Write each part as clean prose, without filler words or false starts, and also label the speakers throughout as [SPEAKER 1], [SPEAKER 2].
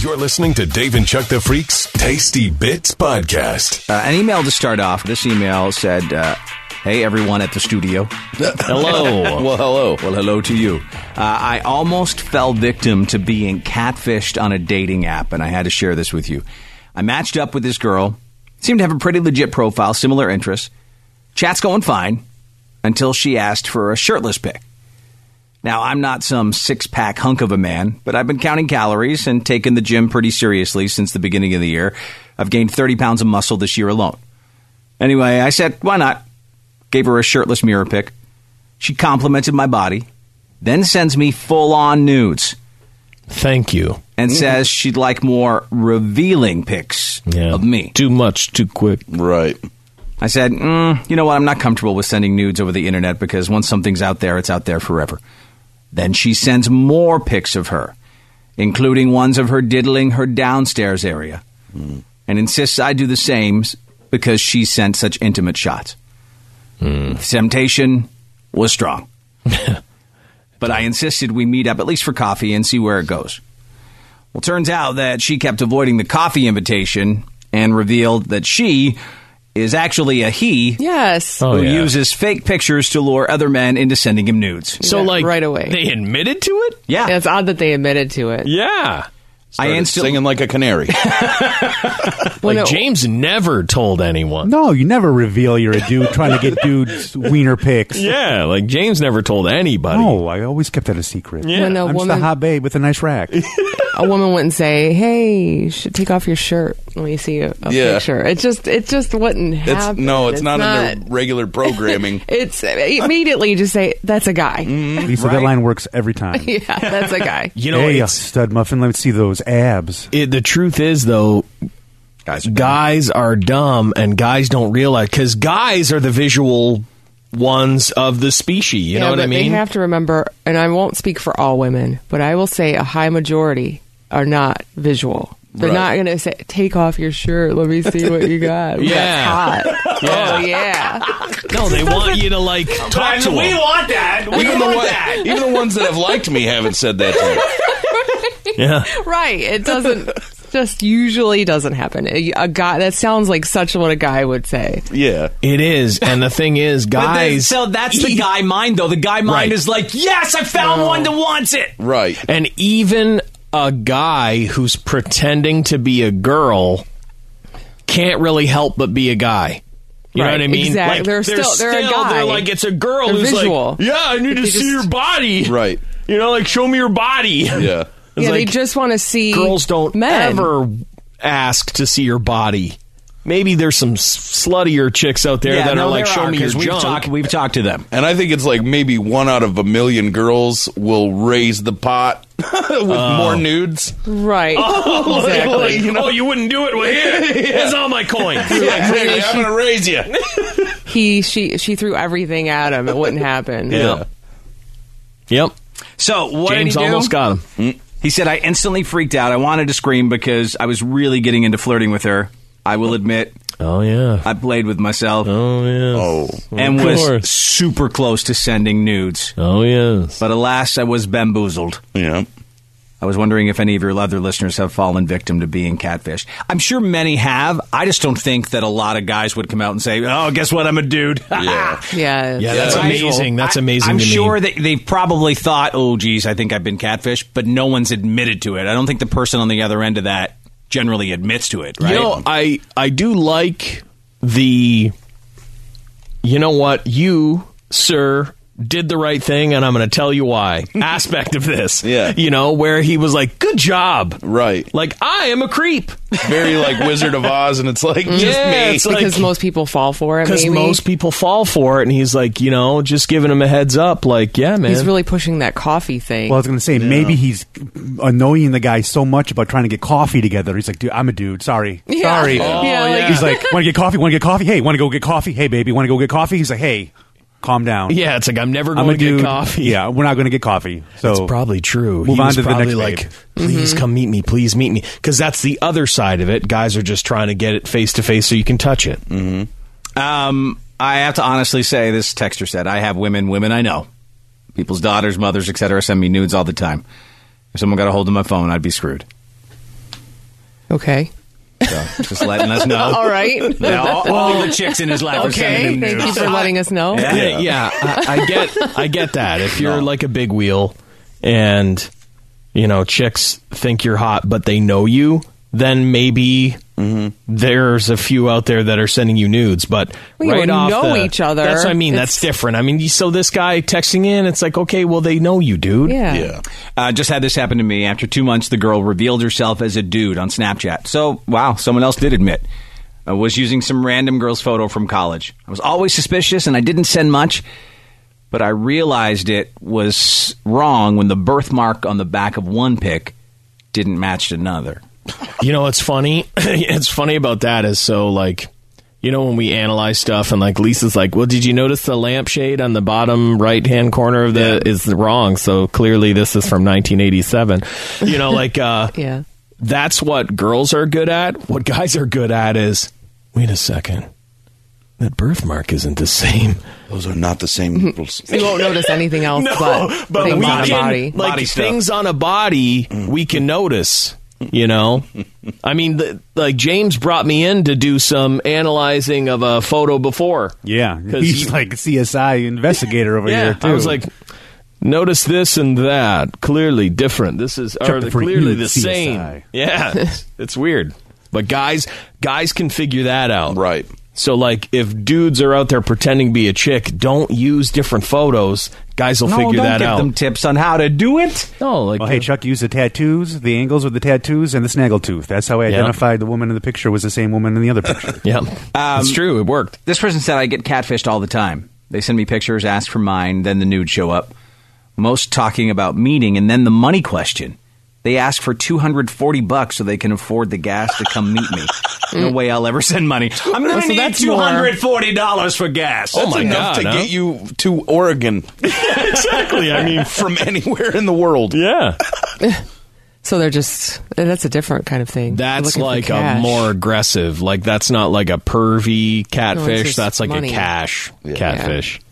[SPEAKER 1] You're listening to Dave and Chuck the Freak's Tasty Bits Podcast.
[SPEAKER 2] An email to start off. This email said, hey, everyone at the studio.
[SPEAKER 3] Hello.
[SPEAKER 4] Well, hello.
[SPEAKER 2] Well, hello to you. I almost fell victim to being catfished on a dating app, and I had to share this with you. I matched up with this girl. Seemed to have a pretty legit profile, similar interests. Chat's going fine until she asked for a shirtless pic. Now, I'm not some six-pack hunk of a man, but I've been counting calories and taken the gym pretty seriously since the beginning of the year. I've gained 30 pounds of muscle this year alone. Anyway, I said, why not? Gave her a shirtless mirror pic. She complimented my body, then sends me full-on nudes.
[SPEAKER 3] Thank you.
[SPEAKER 2] And says she'd like more revealing pics of me.
[SPEAKER 3] Too much, too quick.
[SPEAKER 4] Right.
[SPEAKER 2] I said, you know what? I'm not comfortable with sending nudes over the internet because once something's out there, it's out there forever. Then she sends more pics of her, including ones of her diddling her downstairs area, and insists I do the same because she sent such intimate shots. The temptation was strong. But I insisted we meet up at least for coffee and see where it goes. Well, turns out that she kept avoiding the coffee invitation and revealed that she is actually a he.
[SPEAKER 5] Yes.
[SPEAKER 3] Oh,
[SPEAKER 2] who
[SPEAKER 3] yeah.
[SPEAKER 2] uses fake pictures to lure other men into sending him nudes.
[SPEAKER 3] So,
[SPEAKER 5] Yeah, right away.
[SPEAKER 3] they admitted to it?
[SPEAKER 2] Yeah.
[SPEAKER 5] It's odd that they admitted to it.
[SPEAKER 3] Yeah.
[SPEAKER 4] Singing like a canary.
[SPEAKER 3] Like, James never told anyone.
[SPEAKER 6] No, you never reveal you're a dude trying to get dudes' wiener pics.
[SPEAKER 3] Yeah, like, James never told anybody.
[SPEAKER 6] No, I always kept that a secret.
[SPEAKER 3] Yeah.
[SPEAKER 5] When a
[SPEAKER 6] I'm just a
[SPEAKER 5] woman,
[SPEAKER 6] hot babe with a nice rack.
[SPEAKER 5] a woman wouldn't say, "Hey, you should take off your shirt when you see a
[SPEAKER 4] Yeah.
[SPEAKER 5] picture." It just wouldn't happen.
[SPEAKER 4] It's not in the regular programming.
[SPEAKER 5] It's immediately you just say, "That's a guy."
[SPEAKER 6] Lisa, that line works every time.
[SPEAKER 5] Yeah, that's a guy.
[SPEAKER 3] You know,
[SPEAKER 6] Hey,
[SPEAKER 3] it's,
[SPEAKER 6] stud muffin, let's see those abs.
[SPEAKER 3] the truth is, though, guys are dumb, and guys don't realize, because guys are the visual ones of the species. You know what I
[SPEAKER 5] but
[SPEAKER 3] mean?
[SPEAKER 5] They have to remember, and I won't speak for all women, but I will say a high majority are not visual. They're
[SPEAKER 4] Right.
[SPEAKER 5] not going to say, "Take off your shirt. Let me see what you got."
[SPEAKER 3] Yeah.
[SPEAKER 5] That's hot.
[SPEAKER 3] Yeah.
[SPEAKER 5] Oh yeah.
[SPEAKER 3] No, they want you to, like, talk to them.
[SPEAKER 2] want that.
[SPEAKER 4] Even the ones that have liked me haven't said that to me.
[SPEAKER 3] Yeah.
[SPEAKER 5] Right. It doesn't. Just usually doesn't happen. A guy, that sounds like such what a guy would say.
[SPEAKER 4] Yeah.
[SPEAKER 3] It is, and the thing is, guys...
[SPEAKER 2] So that's the guy mind, though. The guy mind
[SPEAKER 3] Right.
[SPEAKER 2] is like, yes, I found one that wants it.
[SPEAKER 4] Right.
[SPEAKER 3] And even a guy who's pretending to be a girl can't really help but be a guy. You know
[SPEAKER 5] Right,
[SPEAKER 3] what I mean?
[SPEAKER 5] exactly.
[SPEAKER 3] Like,
[SPEAKER 5] They're a guy.
[SPEAKER 3] They're like, it's a girl
[SPEAKER 5] They're
[SPEAKER 3] who's
[SPEAKER 5] visual.
[SPEAKER 3] like, yeah, I need to
[SPEAKER 5] They
[SPEAKER 3] see
[SPEAKER 5] just-
[SPEAKER 3] your body.
[SPEAKER 4] Right.
[SPEAKER 3] You know, like, show me your body.
[SPEAKER 4] Yeah.
[SPEAKER 3] It's
[SPEAKER 5] Yeah, they
[SPEAKER 3] like,
[SPEAKER 5] just want to see
[SPEAKER 3] girls don't
[SPEAKER 5] men.
[SPEAKER 3] ever ask to see your body. Maybe there's some sluttier chicks out there that are like, show me your junk.
[SPEAKER 2] We've talked to them.
[SPEAKER 4] And I think it's like maybe 1 out of 1,000,000 girls will raise the pot with more nudes.
[SPEAKER 5] Right.
[SPEAKER 3] Exactly.
[SPEAKER 5] Exactly.
[SPEAKER 3] You wouldn't do it? Well, here, here's all my coins.
[SPEAKER 4] Hey, I'm going to raise you.
[SPEAKER 5] She threw everything at him. It wouldn't happen.
[SPEAKER 3] Yeah. Yep.
[SPEAKER 2] So what
[SPEAKER 3] James
[SPEAKER 2] did he do?
[SPEAKER 3] almost got him.
[SPEAKER 2] He said, I instantly freaked out. I wanted to scream because I was really getting into flirting with her. I will admit,
[SPEAKER 3] Oh, yeah.
[SPEAKER 2] I played with myself
[SPEAKER 3] Oh, yeah.
[SPEAKER 4] Oh.
[SPEAKER 2] and
[SPEAKER 3] of
[SPEAKER 2] was
[SPEAKER 3] course.
[SPEAKER 2] super close to sending nudes.
[SPEAKER 3] Oh, yes.
[SPEAKER 2] But alas, I was bamboozled.
[SPEAKER 4] Yeah.
[SPEAKER 2] I was wondering if any of your other listeners have fallen victim to being catfished. I'm sure many have. I just don't think that a lot of guys would come out and say, oh, guess what? I'm a dude.
[SPEAKER 4] Yeah.
[SPEAKER 5] Yeah.
[SPEAKER 3] Yeah, that's
[SPEAKER 2] Right.
[SPEAKER 3] amazing. That's amazing
[SPEAKER 2] I'm
[SPEAKER 3] to me.
[SPEAKER 2] sure that they probably thought, oh, geez, I think I've been catfished, but no one's admitted to it. I don't think the person on the other end of that generally admits to it, right?
[SPEAKER 3] You know, I do like the, you know what, you, sir, did the right thing, and I'm going to tell you why aspect of this.
[SPEAKER 4] Yeah.
[SPEAKER 3] You know, where he was like, good job.
[SPEAKER 4] Right.
[SPEAKER 3] Like, I am a creep.
[SPEAKER 4] Very like Wizard of Oz, and it's like just
[SPEAKER 3] Yeah,
[SPEAKER 4] me.
[SPEAKER 3] it's like-
[SPEAKER 5] Because most people fall for it,
[SPEAKER 3] Because
[SPEAKER 5] maybe.
[SPEAKER 3] most people fall for it, and he's like, you know, just giving him a heads up, like, yeah, man.
[SPEAKER 5] He's really pushing that coffee thing.
[SPEAKER 6] Well, I was going to say, maybe he's annoying the guy so much about trying to get coffee together. He's like, dude, I'm a dude. Sorry.
[SPEAKER 5] Yeah.
[SPEAKER 6] Sorry.
[SPEAKER 5] Oh, yeah, like-
[SPEAKER 6] He's like, want to get coffee? Want to get coffee? Hey, want to go get coffee? Hey, baby, want to go get coffee? He's like, hey, calm down.
[SPEAKER 3] Yeah, it's like, I'm never
[SPEAKER 6] I'm
[SPEAKER 3] going
[SPEAKER 6] a
[SPEAKER 3] to
[SPEAKER 6] dude.
[SPEAKER 3] get coffee.
[SPEAKER 6] Yeah, we're not going to get coffee. So
[SPEAKER 3] That's probably true.
[SPEAKER 6] Move
[SPEAKER 3] He
[SPEAKER 6] on
[SPEAKER 3] was
[SPEAKER 6] to the
[SPEAKER 3] probably
[SPEAKER 6] next
[SPEAKER 3] like,
[SPEAKER 6] babe.
[SPEAKER 3] please come meet me. Please meet me. Because that's the other side of it. Guys are just trying to get it face to face so you can touch it.
[SPEAKER 2] I have to honestly say, this texter said, I have women I know. People's daughters, mothers, etc. send me nudes all the time. If someone got a hold of my phone, I'd be screwed.
[SPEAKER 5] Okay.
[SPEAKER 2] So just letting us know.
[SPEAKER 5] All right.
[SPEAKER 2] All the chicks in his life are sending
[SPEAKER 5] Okay.
[SPEAKER 2] him
[SPEAKER 5] Thank you
[SPEAKER 2] nudes.
[SPEAKER 5] for letting us know.
[SPEAKER 3] Yeah, I get that. If you're like a big wheel and, you know, chicks think you're hot, but they know you, then maybe there's a few out there that are sending you nudes. But
[SPEAKER 5] Well, you
[SPEAKER 3] right off
[SPEAKER 5] know
[SPEAKER 3] the,
[SPEAKER 5] each other.
[SPEAKER 3] That's what I mean.
[SPEAKER 5] It's-
[SPEAKER 3] That's different. I mean, so this guy texting in, it's like, okay, well, they know you, dude.
[SPEAKER 5] Yeah.
[SPEAKER 2] Just had this happen to me. After 2 months, the girl revealed herself as a dude on Snapchat. So, wow, someone else did admit. I was using some random girl's photo from college. I was always suspicious, and I didn't send much. But I realized it was wrong when the birthmark on the back of one pic didn't match another.
[SPEAKER 3] You know what's funny? It's funny about that is so like, you know, when we analyze stuff and like Lisa's like, well, did you notice the lampshade on the bottom right hand corner of the is wrong? So clearly this is from 1987. You know, like
[SPEAKER 5] Yeah.
[SPEAKER 3] that's what girls are good at. What guys are good at is, wait a second, that birthmark isn't the same.
[SPEAKER 4] Those are not the same.
[SPEAKER 5] You won't notice anything else but things
[SPEAKER 3] we
[SPEAKER 5] on a
[SPEAKER 3] can,
[SPEAKER 5] body.
[SPEAKER 3] like
[SPEAKER 2] Body stuff.
[SPEAKER 3] things on a body, we can notice. You know, I mean, like James brought me in to do some analyzing of a photo before.
[SPEAKER 6] Yeah,
[SPEAKER 3] 'Cause
[SPEAKER 6] he's
[SPEAKER 3] you-
[SPEAKER 6] like CSI investigator over
[SPEAKER 3] Yeah,
[SPEAKER 6] here too.
[SPEAKER 3] I was like, notice this and that. Clearly different. This is
[SPEAKER 6] Check the freak
[SPEAKER 3] clearly
[SPEAKER 6] nude
[SPEAKER 3] the same.
[SPEAKER 6] CSI.
[SPEAKER 3] Yeah, it's weird. But guys can figure that out.
[SPEAKER 4] Right.
[SPEAKER 3] So, like, if dudes are out there pretending to be a chick, don't use different photos. Guys will figure
[SPEAKER 2] don't
[SPEAKER 3] that
[SPEAKER 2] give
[SPEAKER 3] out.
[SPEAKER 2] them tips on how to do it.
[SPEAKER 3] No, like,
[SPEAKER 6] well, hey, Chuck used the tattoos, the angles with the tattoos, and the snaggletooth. That's how I
[SPEAKER 3] Yeah.
[SPEAKER 6] identified the woman in the picture was the same woman in the other picture.
[SPEAKER 3] yeah, it's true. It worked.
[SPEAKER 2] This person said, I get catfished all the time. They send me pictures, ask for mine, then the nudes show up. Most talking about meeting, and then the money question. They ask for $240 so they can afford the gas to come meet me. No way I'll ever send money. I'm going to
[SPEAKER 5] So
[SPEAKER 2] need
[SPEAKER 5] that's more-
[SPEAKER 2] $240 for gas.
[SPEAKER 3] Oh my
[SPEAKER 4] enough
[SPEAKER 3] God,
[SPEAKER 4] to
[SPEAKER 3] huh?
[SPEAKER 4] get you to Oregon
[SPEAKER 3] Exactly. I mean,
[SPEAKER 4] from anywhere in the world.
[SPEAKER 3] yeah.
[SPEAKER 5] So they're just, that's a different kind of thing.
[SPEAKER 3] That's
[SPEAKER 5] They're looking
[SPEAKER 3] like
[SPEAKER 5] for
[SPEAKER 3] a
[SPEAKER 5] cash.
[SPEAKER 3] more aggressive. Like, that's not like a pervy catfish.
[SPEAKER 5] just
[SPEAKER 3] That's like
[SPEAKER 5] money.
[SPEAKER 3] a cash catfish.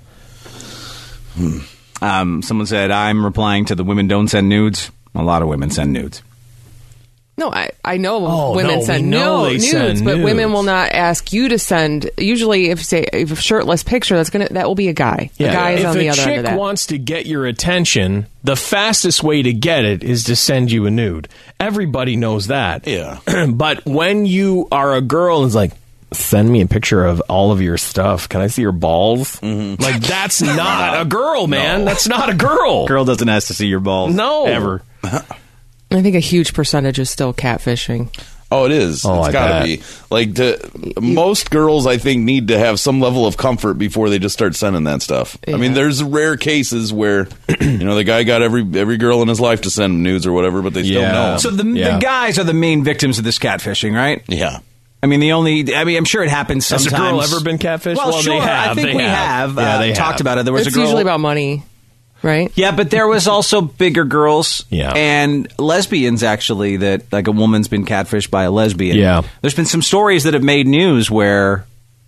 [SPEAKER 2] Someone said, I'm replying to the women don't send nudes. A lot of women send nudes.
[SPEAKER 5] No, I know
[SPEAKER 3] Oh,
[SPEAKER 5] women
[SPEAKER 3] no,
[SPEAKER 5] send
[SPEAKER 3] we know they
[SPEAKER 5] nudes,
[SPEAKER 3] send
[SPEAKER 5] but women
[SPEAKER 3] nudes.
[SPEAKER 5] will not ask you to send. Usually, if a shirtless picture, that will be a guy. The guy is
[SPEAKER 3] if
[SPEAKER 5] on the other
[SPEAKER 3] a
[SPEAKER 5] end
[SPEAKER 3] chick
[SPEAKER 5] of that.
[SPEAKER 3] wants to get your attention, the fastest way to get it is to send you a nude. Everybody knows that.
[SPEAKER 4] Yeah.
[SPEAKER 3] But when you are a girl and it's like, send me a picture of all of your stuff. Can I see your balls? Like, that's not a girl, man. That's not a girl.
[SPEAKER 2] Girl doesn't ask to see your balls.
[SPEAKER 3] No.
[SPEAKER 2] Ever.
[SPEAKER 5] I think a huge percentage is still catfishing.
[SPEAKER 4] Oh, it is.
[SPEAKER 3] Oh,
[SPEAKER 4] It's
[SPEAKER 3] I
[SPEAKER 4] got
[SPEAKER 3] bet.
[SPEAKER 4] to be. Like, most girls, I think, need to have some level of comfort before they just start sending that stuff. I mean,
[SPEAKER 5] Yeah.
[SPEAKER 4] there's rare cases where, the guy got every girl in his life to send nudes or whatever, but they still
[SPEAKER 3] Yeah.
[SPEAKER 4] know him.
[SPEAKER 2] So the
[SPEAKER 3] Yeah.
[SPEAKER 2] guys are the main victims of this catfishing, right?
[SPEAKER 4] Yeah.
[SPEAKER 2] I mean, I'm sure it happens
[SPEAKER 3] Has
[SPEAKER 2] sometimes.
[SPEAKER 3] a girl ever been catfished?
[SPEAKER 2] Well,
[SPEAKER 3] Well,
[SPEAKER 2] sure.
[SPEAKER 3] they have.
[SPEAKER 2] I think
[SPEAKER 3] They
[SPEAKER 2] we
[SPEAKER 3] have.
[SPEAKER 2] have.
[SPEAKER 3] Yeah, they
[SPEAKER 2] talked
[SPEAKER 3] have.
[SPEAKER 2] about it. There was
[SPEAKER 5] It's
[SPEAKER 2] a girl.
[SPEAKER 5] usually about money, right?
[SPEAKER 2] Yeah, but there was also bigger girls
[SPEAKER 3] Yeah.
[SPEAKER 2] and lesbians, actually, that like a woman's been catfished by a lesbian.
[SPEAKER 3] Yeah.
[SPEAKER 2] There's been some stories that have made news where,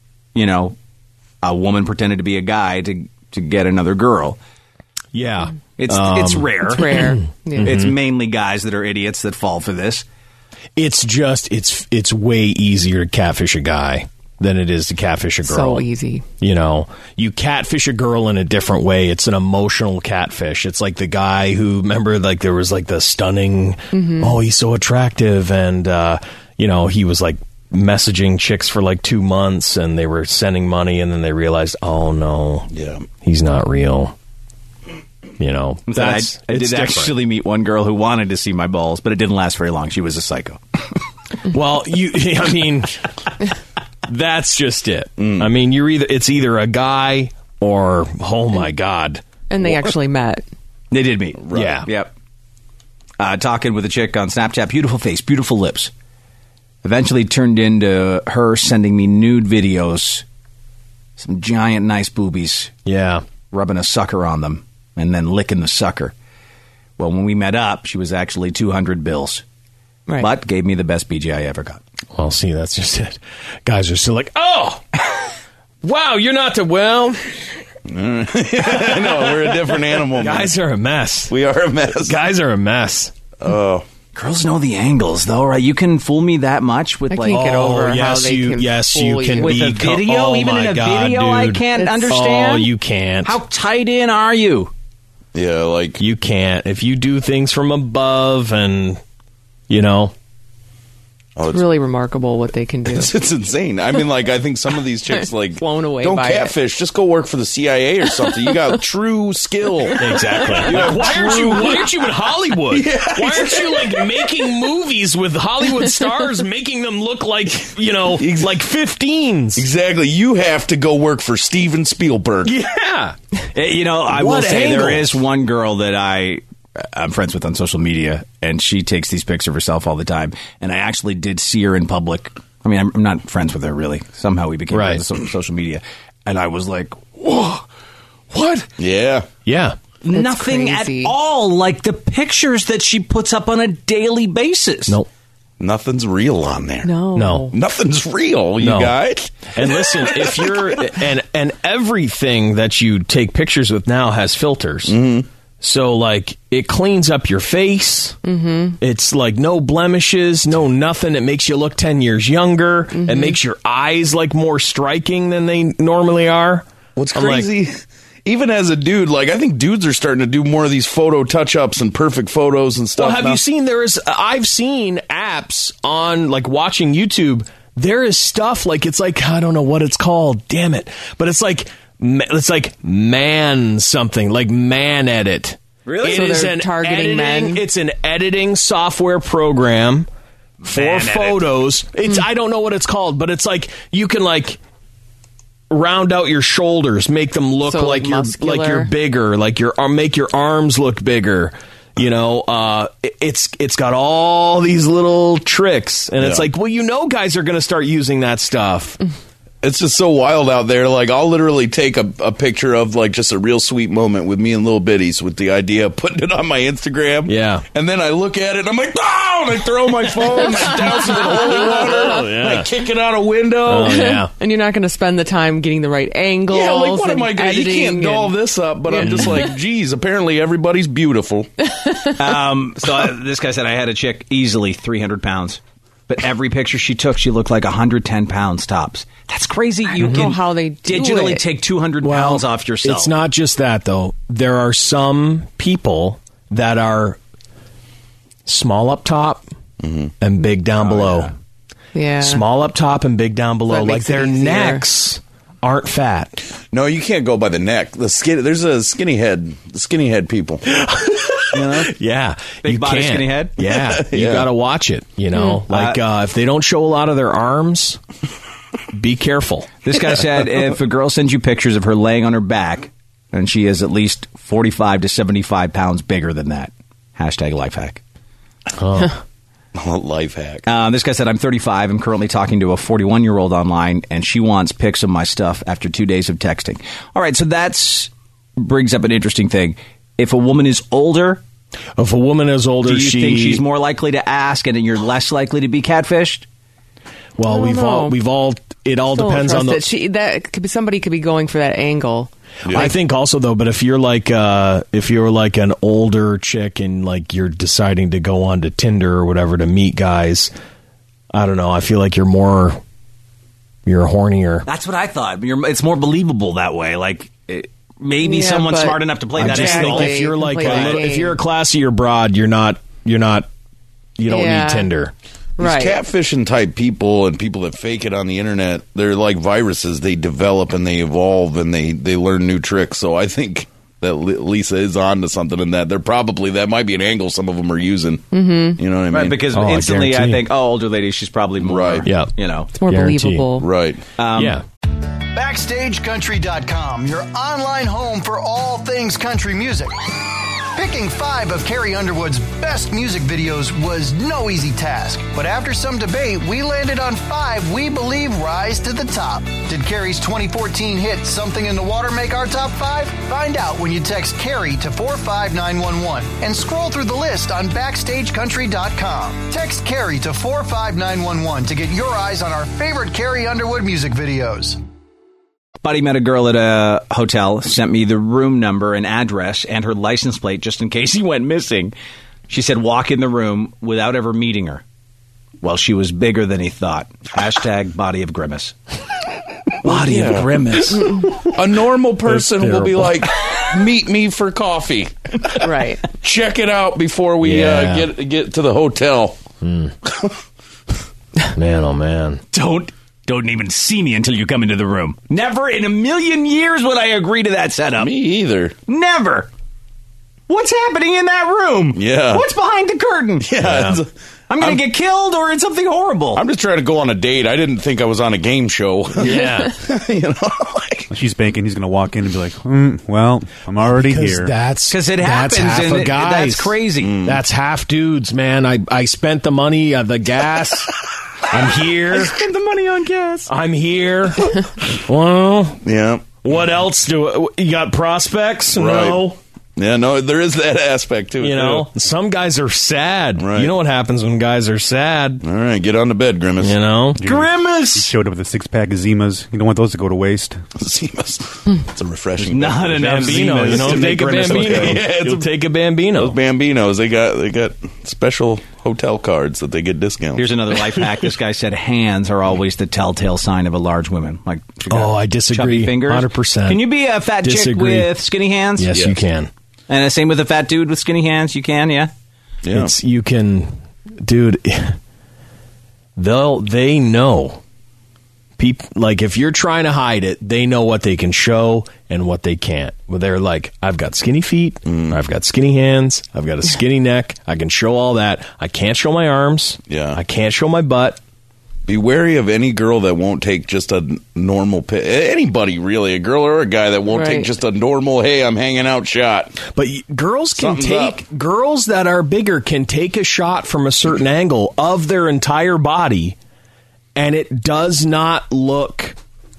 [SPEAKER 2] a woman pretended to be a guy to get another girl.
[SPEAKER 3] Yeah.
[SPEAKER 2] It's rare.
[SPEAKER 5] It's rare. Yeah.
[SPEAKER 2] It's mainly guys that are idiots that fall for this.
[SPEAKER 3] It's just, it's way easier to catfish a guy than it is to catfish a girl.
[SPEAKER 5] So easy.
[SPEAKER 3] You catfish a girl in a different way. It's an emotional catfish. It's like the guy who, remember, like there was like the stunning, oh, he's so attractive. And, he was like messaging chicks for like 2 months and they were sending money and then they realized, oh no,
[SPEAKER 4] Yeah.
[SPEAKER 3] he's not real.
[SPEAKER 2] I
[SPEAKER 3] That's,
[SPEAKER 2] did
[SPEAKER 3] it's different.
[SPEAKER 2] actually meet one girl who wanted to see my balls, but it didn't last very long. She was a psycho.
[SPEAKER 3] Well, I mean, that's just it. I mean, it's either a guy or, oh my God.
[SPEAKER 5] And they actually met.
[SPEAKER 2] They did meet.
[SPEAKER 3] Yeah.
[SPEAKER 2] Yep. Talking with a chick on Snapchat. Beautiful face, beautiful lips. Eventually turned into her sending me nude videos. Some giant, nice boobies.
[SPEAKER 3] Yeah.
[SPEAKER 2] Rubbing a sucker on them. And then licking the sucker. Well, when we met up, she was actually 200 bills.
[SPEAKER 5] Right.
[SPEAKER 2] But gave me the best BJ I ever got.
[SPEAKER 3] Well, see, that's just it. Guys are still like, oh, wow, you're not well.
[SPEAKER 4] No, we're a different animal. man.
[SPEAKER 3] Guys are a mess.
[SPEAKER 4] We are a mess.
[SPEAKER 3] Guys are a mess.
[SPEAKER 4] Oh.
[SPEAKER 2] Girls know the angles, though, right? You can fool me that much with
[SPEAKER 5] I
[SPEAKER 2] like
[SPEAKER 5] can't get over how
[SPEAKER 3] yes,
[SPEAKER 5] they can
[SPEAKER 3] you
[SPEAKER 5] fool
[SPEAKER 3] can
[SPEAKER 5] you.
[SPEAKER 2] with
[SPEAKER 3] be
[SPEAKER 2] a video.
[SPEAKER 3] Oh
[SPEAKER 2] Even
[SPEAKER 3] my
[SPEAKER 2] in a
[SPEAKER 3] God,
[SPEAKER 2] video, I
[SPEAKER 3] dude.
[SPEAKER 2] can't
[SPEAKER 5] It's-
[SPEAKER 2] understand.
[SPEAKER 3] Oh, you can't.
[SPEAKER 2] How tight in are you?
[SPEAKER 4] Yeah, like
[SPEAKER 3] You can't. If you do things from above and, you know.
[SPEAKER 5] It's really remarkable what they can do.
[SPEAKER 4] it's insane. I mean, like I think some of these chicks like
[SPEAKER 5] Blown away
[SPEAKER 4] don't
[SPEAKER 5] by it.
[SPEAKER 4] catfish. Just go work for the CIA or something. You got true skill.
[SPEAKER 3] Exactly.
[SPEAKER 4] have
[SPEAKER 3] why aren't you in Hollywood? Why aren't you like making movies with Hollywood stars, making them look like, like 15s?
[SPEAKER 4] Exactly. You have to go work for Steven Spielberg.
[SPEAKER 3] Yeah.
[SPEAKER 2] I
[SPEAKER 3] What
[SPEAKER 2] will say
[SPEAKER 3] angles?
[SPEAKER 2] there is one girl that I'm friends with on social media, and she takes these pics of herself all the time. And I actually did see her in public. I mean, I'm not friends with her, really. Somehow we became friends on social media. And I was like, whoa, what?
[SPEAKER 4] Yeah.
[SPEAKER 3] Yeah.
[SPEAKER 2] Nothing
[SPEAKER 5] crazy.
[SPEAKER 2] at all like the pictures that she puts up on a daily basis.
[SPEAKER 3] Nope.
[SPEAKER 4] Nothing's real on there.
[SPEAKER 3] No.
[SPEAKER 4] Nothing's real, you
[SPEAKER 3] No.
[SPEAKER 4] guys.
[SPEAKER 3] And listen, if you're and everything that you take pictures with now has filters. Mm-hmm. So like it cleans up your face. Mm-hmm. It's like no blemishes, no nothing. It makes you look 10 years younger.
[SPEAKER 5] Mm-hmm.
[SPEAKER 3] It makes your eyes like more striking than they normally are.
[SPEAKER 4] What's
[SPEAKER 3] I'm like,
[SPEAKER 4] crazy, even as a dude, like I think dudes are starting to do more of these photo touch-ups and perfect photos and stuff.
[SPEAKER 3] well, have
[SPEAKER 4] now.
[SPEAKER 3] you seen I've seen apps on like watching YouTube. There is stuff like it's like I don't know what it's called. Damn it. But it's like man something, like man edit.
[SPEAKER 2] Really?
[SPEAKER 3] It
[SPEAKER 5] So
[SPEAKER 3] is
[SPEAKER 5] they're
[SPEAKER 3] an
[SPEAKER 5] targeting
[SPEAKER 3] editing,
[SPEAKER 5] men?
[SPEAKER 3] It's an editing software program for
[SPEAKER 2] Man edit.
[SPEAKER 3] photos. It's I don't know what it's called, but it's like you can like round out your shoulders, make them look
[SPEAKER 5] So,
[SPEAKER 3] like
[SPEAKER 5] muscular?
[SPEAKER 3] you're bigger, like make your arms look bigger. It's got all these little tricks, and it's
[SPEAKER 4] Yeah.
[SPEAKER 3] like, well, guys are going to start using that stuff.
[SPEAKER 4] It's just so wild out there. Like, I'll literally take a picture of, like, just a real sweet moment with me and Little Bitties with the idea of putting it on my Instagram.
[SPEAKER 3] Yeah.
[SPEAKER 4] And then I look at it, and I'm like, oh! And I throw my phone, I douse it in holy water,
[SPEAKER 3] Oh, yeah.
[SPEAKER 4] I kick it out a window.
[SPEAKER 3] Oh yeah.
[SPEAKER 5] And you're not going to spend the time getting the right angles.
[SPEAKER 4] Yeah, like, what
[SPEAKER 5] and
[SPEAKER 4] am I going to... You
[SPEAKER 5] editing
[SPEAKER 4] can't doll
[SPEAKER 5] and-
[SPEAKER 4] this up, but I'm just like, geez, apparently everybody's beautiful.
[SPEAKER 2] This guy said I had a chick easily 300 pounds. But every picture she took, she looked like 110 pounds tops. That's crazy. You
[SPEAKER 5] don't know
[SPEAKER 2] can
[SPEAKER 5] how they do
[SPEAKER 2] digitally
[SPEAKER 5] it.
[SPEAKER 2] take 200 pounds off yourself.
[SPEAKER 3] It's not just that, though. There are some people that are small up top and big down below.
[SPEAKER 5] Yeah.
[SPEAKER 3] Small up top and big down below.
[SPEAKER 5] that
[SPEAKER 3] Like
[SPEAKER 5] makes it
[SPEAKER 3] their
[SPEAKER 5] easier.
[SPEAKER 3] necks aren't fat.
[SPEAKER 4] No, you can't go by the neck. There's a skinny head people.
[SPEAKER 3] Yeah.
[SPEAKER 2] Big
[SPEAKER 3] you
[SPEAKER 2] body,
[SPEAKER 3] can't.
[SPEAKER 2] skinny head?
[SPEAKER 3] Yeah. You
[SPEAKER 4] Yeah.
[SPEAKER 3] got to watch it, Like if they don't show a lot of their arms, be careful.
[SPEAKER 2] This guy said if a girl sends you pictures of her laying on her back, and she is at least 45 to 75 pounds bigger than that. Hashtag life hack.
[SPEAKER 4] Life hack.
[SPEAKER 2] This guy said, I'm 35. I'm currently talking to a 41-year-old online, and she wants pics of my stuff after 2 days of texting. All right, so that brings up an interesting thing. If a woman is older,
[SPEAKER 3] If a woman is older,
[SPEAKER 2] do you think she's more likely to ask, and you're less likely to be catfished?
[SPEAKER 3] Well,
[SPEAKER 5] I don't
[SPEAKER 3] we've
[SPEAKER 5] know.
[SPEAKER 3] all. It all
[SPEAKER 5] Still
[SPEAKER 3] depends on
[SPEAKER 5] trust
[SPEAKER 3] the.
[SPEAKER 5] it. That could be, somebody could be going for that angle.
[SPEAKER 3] I think also though, but if you're like an older chick and like you're deciding to go on to Tinder or whatever to meet guys, I don't know. I feel like you're hornier.
[SPEAKER 2] That's what I thought. It's more believable that way. Like, maybe
[SPEAKER 5] Yeah,
[SPEAKER 2] someone's
[SPEAKER 5] but-
[SPEAKER 2] smart enough to play
[SPEAKER 3] I
[SPEAKER 2] that
[SPEAKER 3] just
[SPEAKER 2] angle.
[SPEAKER 3] think if you're like
[SPEAKER 5] Play that
[SPEAKER 3] if
[SPEAKER 5] game.
[SPEAKER 3] you're a classier broad, you don't
[SPEAKER 5] Yeah.
[SPEAKER 3] need Tinder.
[SPEAKER 4] These
[SPEAKER 5] Right.
[SPEAKER 4] catfishing type people and people that fake it on the internet, they're like viruses. They develop and they evolve and they learn new tricks. So I think that Lisa is on to something in that. That might be an angle some of them are using. Mm-hmm. You know what I mean?
[SPEAKER 2] Right, because
[SPEAKER 3] Oh, I
[SPEAKER 2] instantly I
[SPEAKER 3] guarantee.
[SPEAKER 2] think, older lady, she's probably more,
[SPEAKER 4] Right.
[SPEAKER 3] Yeah.
[SPEAKER 5] It's more
[SPEAKER 3] Guarantee.
[SPEAKER 5] believable.
[SPEAKER 4] Right.
[SPEAKER 3] Yeah.
[SPEAKER 7] BackstageCountry.com, your online home for all things country music. Picking 5 of Carrie Underwood's best music videos was no easy task, but after some debate, we landed on 5 we believe rise to the top. Did Carrie's 2014 hit Something in the Water make our top 5? Find out when you text Carrie to 45911 and scroll through the list on BackstageCountry.com. Text Carrie to 45911 to get your eyes on our favorite Carrie Underwood music videos.
[SPEAKER 2] Buddy met a girl at a hotel, sent me the room number and address and her license plate just in case he went missing. She said walk in the room without ever meeting her. Well, she was bigger than he thought. Hashtag body of grimace. Body of grimace.
[SPEAKER 4] A normal person will be
[SPEAKER 3] terrible.
[SPEAKER 4] like, meet me for coffee.
[SPEAKER 5] Right.
[SPEAKER 4] Check it out before we get to the hotel.
[SPEAKER 3] Man, oh man.
[SPEAKER 2] Don't even see me until you come into the room. Never in a million years would I agree to that setup.
[SPEAKER 4] Me either.
[SPEAKER 2] Never. What's happening in that room?
[SPEAKER 4] Yeah.
[SPEAKER 2] What's behind the curtain?
[SPEAKER 4] Yeah.
[SPEAKER 2] I'm going to get killed or it's something horrible.
[SPEAKER 4] I'm just trying to go on a date. I didn't think I was on a game show.
[SPEAKER 3] Yeah.
[SPEAKER 4] You know, like,
[SPEAKER 6] She's banking. He's going to walk in and be like, well, I'm already here.
[SPEAKER 2] Because it happens,
[SPEAKER 3] That's half
[SPEAKER 2] and
[SPEAKER 3] of guys.
[SPEAKER 2] that's crazy.
[SPEAKER 3] That's half dudes, man. I spent the money, the gas. I'm here.
[SPEAKER 2] Spend the money on gas.
[SPEAKER 3] I'm here. Well,
[SPEAKER 4] yeah.
[SPEAKER 3] what else you got prospects?
[SPEAKER 4] Right.
[SPEAKER 3] No.
[SPEAKER 4] Yeah, no, there is that aspect to it.
[SPEAKER 3] You know,
[SPEAKER 4] too.
[SPEAKER 3] some guys are sad.
[SPEAKER 4] Right.
[SPEAKER 3] You know what happens when guys are sad?
[SPEAKER 4] All right, get on the bed, Grimace.
[SPEAKER 3] You know?
[SPEAKER 6] He
[SPEAKER 2] Grimace!
[SPEAKER 6] showed up with a 6-pack of Zimas. You don't want those to go to waste.
[SPEAKER 4] It's a refreshing.
[SPEAKER 2] Not
[SPEAKER 4] beverage.
[SPEAKER 2] enough
[SPEAKER 3] Bambino,
[SPEAKER 2] Zimas
[SPEAKER 3] you know,
[SPEAKER 2] to
[SPEAKER 3] take
[SPEAKER 2] make
[SPEAKER 3] a
[SPEAKER 2] Grimace
[SPEAKER 3] Bambino.
[SPEAKER 2] okay.
[SPEAKER 4] Yeah,
[SPEAKER 3] You'll take a Bambino.
[SPEAKER 4] Those Bambinos, they got special hotel cards that they get discounts.
[SPEAKER 2] Here's another life hack. This guy said hands are always the telltale sign of a large woman. Like, if you got
[SPEAKER 3] Oh, I disagree.
[SPEAKER 2] chubby fingers.
[SPEAKER 3] 100%.
[SPEAKER 2] Can you be a fat
[SPEAKER 3] Disagree.
[SPEAKER 2] chick with skinny hands?
[SPEAKER 3] Yes, you can.
[SPEAKER 2] And the same with a fat dude with skinny hands? You can, yeah?
[SPEAKER 4] Yeah.
[SPEAKER 3] It's you can, dude. They know. People, like, if you're trying to hide it, they know what they can show and what they can't. Well, they're like, I've got skinny feet, I've got skinny hands, I've got a skinny neck. I can show all that. I can't show my arms.
[SPEAKER 4] Yeah.
[SPEAKER 3] I can't show my butt.
[SPEAKER 4] Be wary of any girl that won't take just a normal anybody really, a girl or a guy that won't take
[SPEAKER 5] Right.
[SPEAKER 4] just a normal, hey, I'm hanging out shot.
[SPEAKER 3] But girls can
[SPEAKER 4] Something's
[SPEAKER 3] girls that are bigger can take a shot from a certain angle of their entire body, and it does not look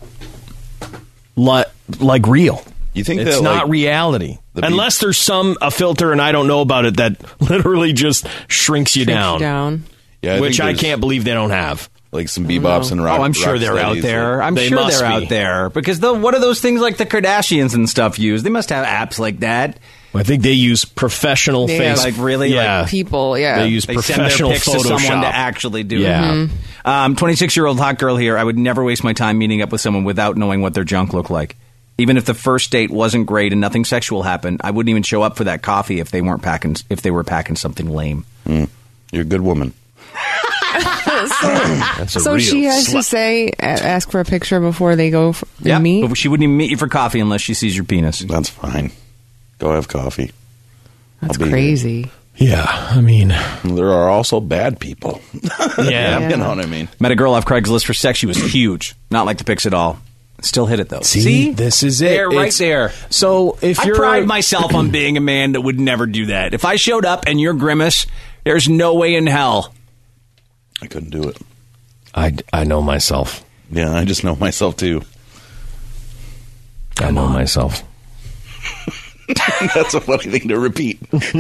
[SPEAKER 3] like real.
[SPEAKER 4] You think
[SPEAKER 3] it's
[SPEAKER 4] that,
[SPEAKER 3] not
[SPEAKER 4] like,
[SPEAKER 3] reality,
[SPEAKER 4] the
[SPEAKER 3] unless there's a filter and I don't know about it that literally just shrinks you down,
[SPEAKER 4] Yeah,
[SPEAKER 3] which
[SPEAKER 4] think
[SPEAKER 3] I
[SPEAKER 4] there's,
[SPEAKER 3] can't believe they don't have.
[SPEAKER 4] like some bebops and rock.
[SPEAKER 2] Oh, I'm sure they're out
[SPEAKER 4] rocksteadies
[SPEAKER 2] there.
[SPEAKER 4] that-
[SPEAKER 2] I'm
[SPEAKER 3] They
[SPEAKER 2] sure
[SPEAKER 3] must
[SPEAKER 2] they're
[SPEAKER 3] be.
[SPEAKER 2] out there. Because what are those things like the Kardashians and stuff use? They must have apps like that.
[SPEAKER 3] I think they use professional
[SPEAKER 5] Yeah,
[SPEAKER 3] face.
[SPEAKER 2] like really,
[SPEAKER 3] yeah.
[SPEAKER 2] like
[SPEAKER 5] People, yeah.
[SPEAKER 3] They use
[SPEAKER 2] They send their
[SPEAKER 3] professional
[SPEAKER 2] pics to
[SPEAKER 3] Photoshop.
[SPEAKER 2] someone to actually do
[SPEAKER 3] Yeah.
[SPEAKER 2] it. 26-year-old hot girl here. I would never waste my time meeting up with someone without knowing what their junk looked like. Even if the first date wasn't great and nothing sexual happened, I wouldn't even show up for that coffee if they were packing something lame.
[SPEAKER 4] You're a good woman.
[SPEAKER 3] That's a
[SPEAKER 5] So
[SPEAKER 3] real
[SPEAKER 5] she has to say, ask for a picture before they go and meet?
[SPEAKER 2] But she wouldn't even meet you for coffee unless she sees your penis.
[SPEAKER 4] That's fine. Go have coffee.
[SPEAKER 5] That's
[SPEAKER 4] I'll be
[SPEAKER 5] crazy.
[SPEAKER 3] Yeah, I mean,
[SPEAKER 4] There are also bad people.
[SPEAKER 3] yeah.
[SPEAKER 4] You know what I mean?
[SPEAKER 2] Met a girl off Craigslist for sex. She was huge. Not like the pics at all. Still hit it, though.
[SPEAKER 3] See, this is it.
[SPEAKER 2] There, right
[SPEAKER 3] It's-
[SPEAKER 2] there.
[SPEAKER 3] So if
[SPEAKER 2] I
[SPEAKER 3] you're
[SPEAKER 2] pride myself on being a man that would never do that. If I showed up and you're Grimace, there's no way in hell.
[SPEAKER 4] I couldn't do it.
[SPEAKER 3] I know myself.
[SPEAKER 4] Yeah, I just know myself too.
[SPEAKER 3] I know myself.
[SPEAKER 4] That's a funny thing to repeat.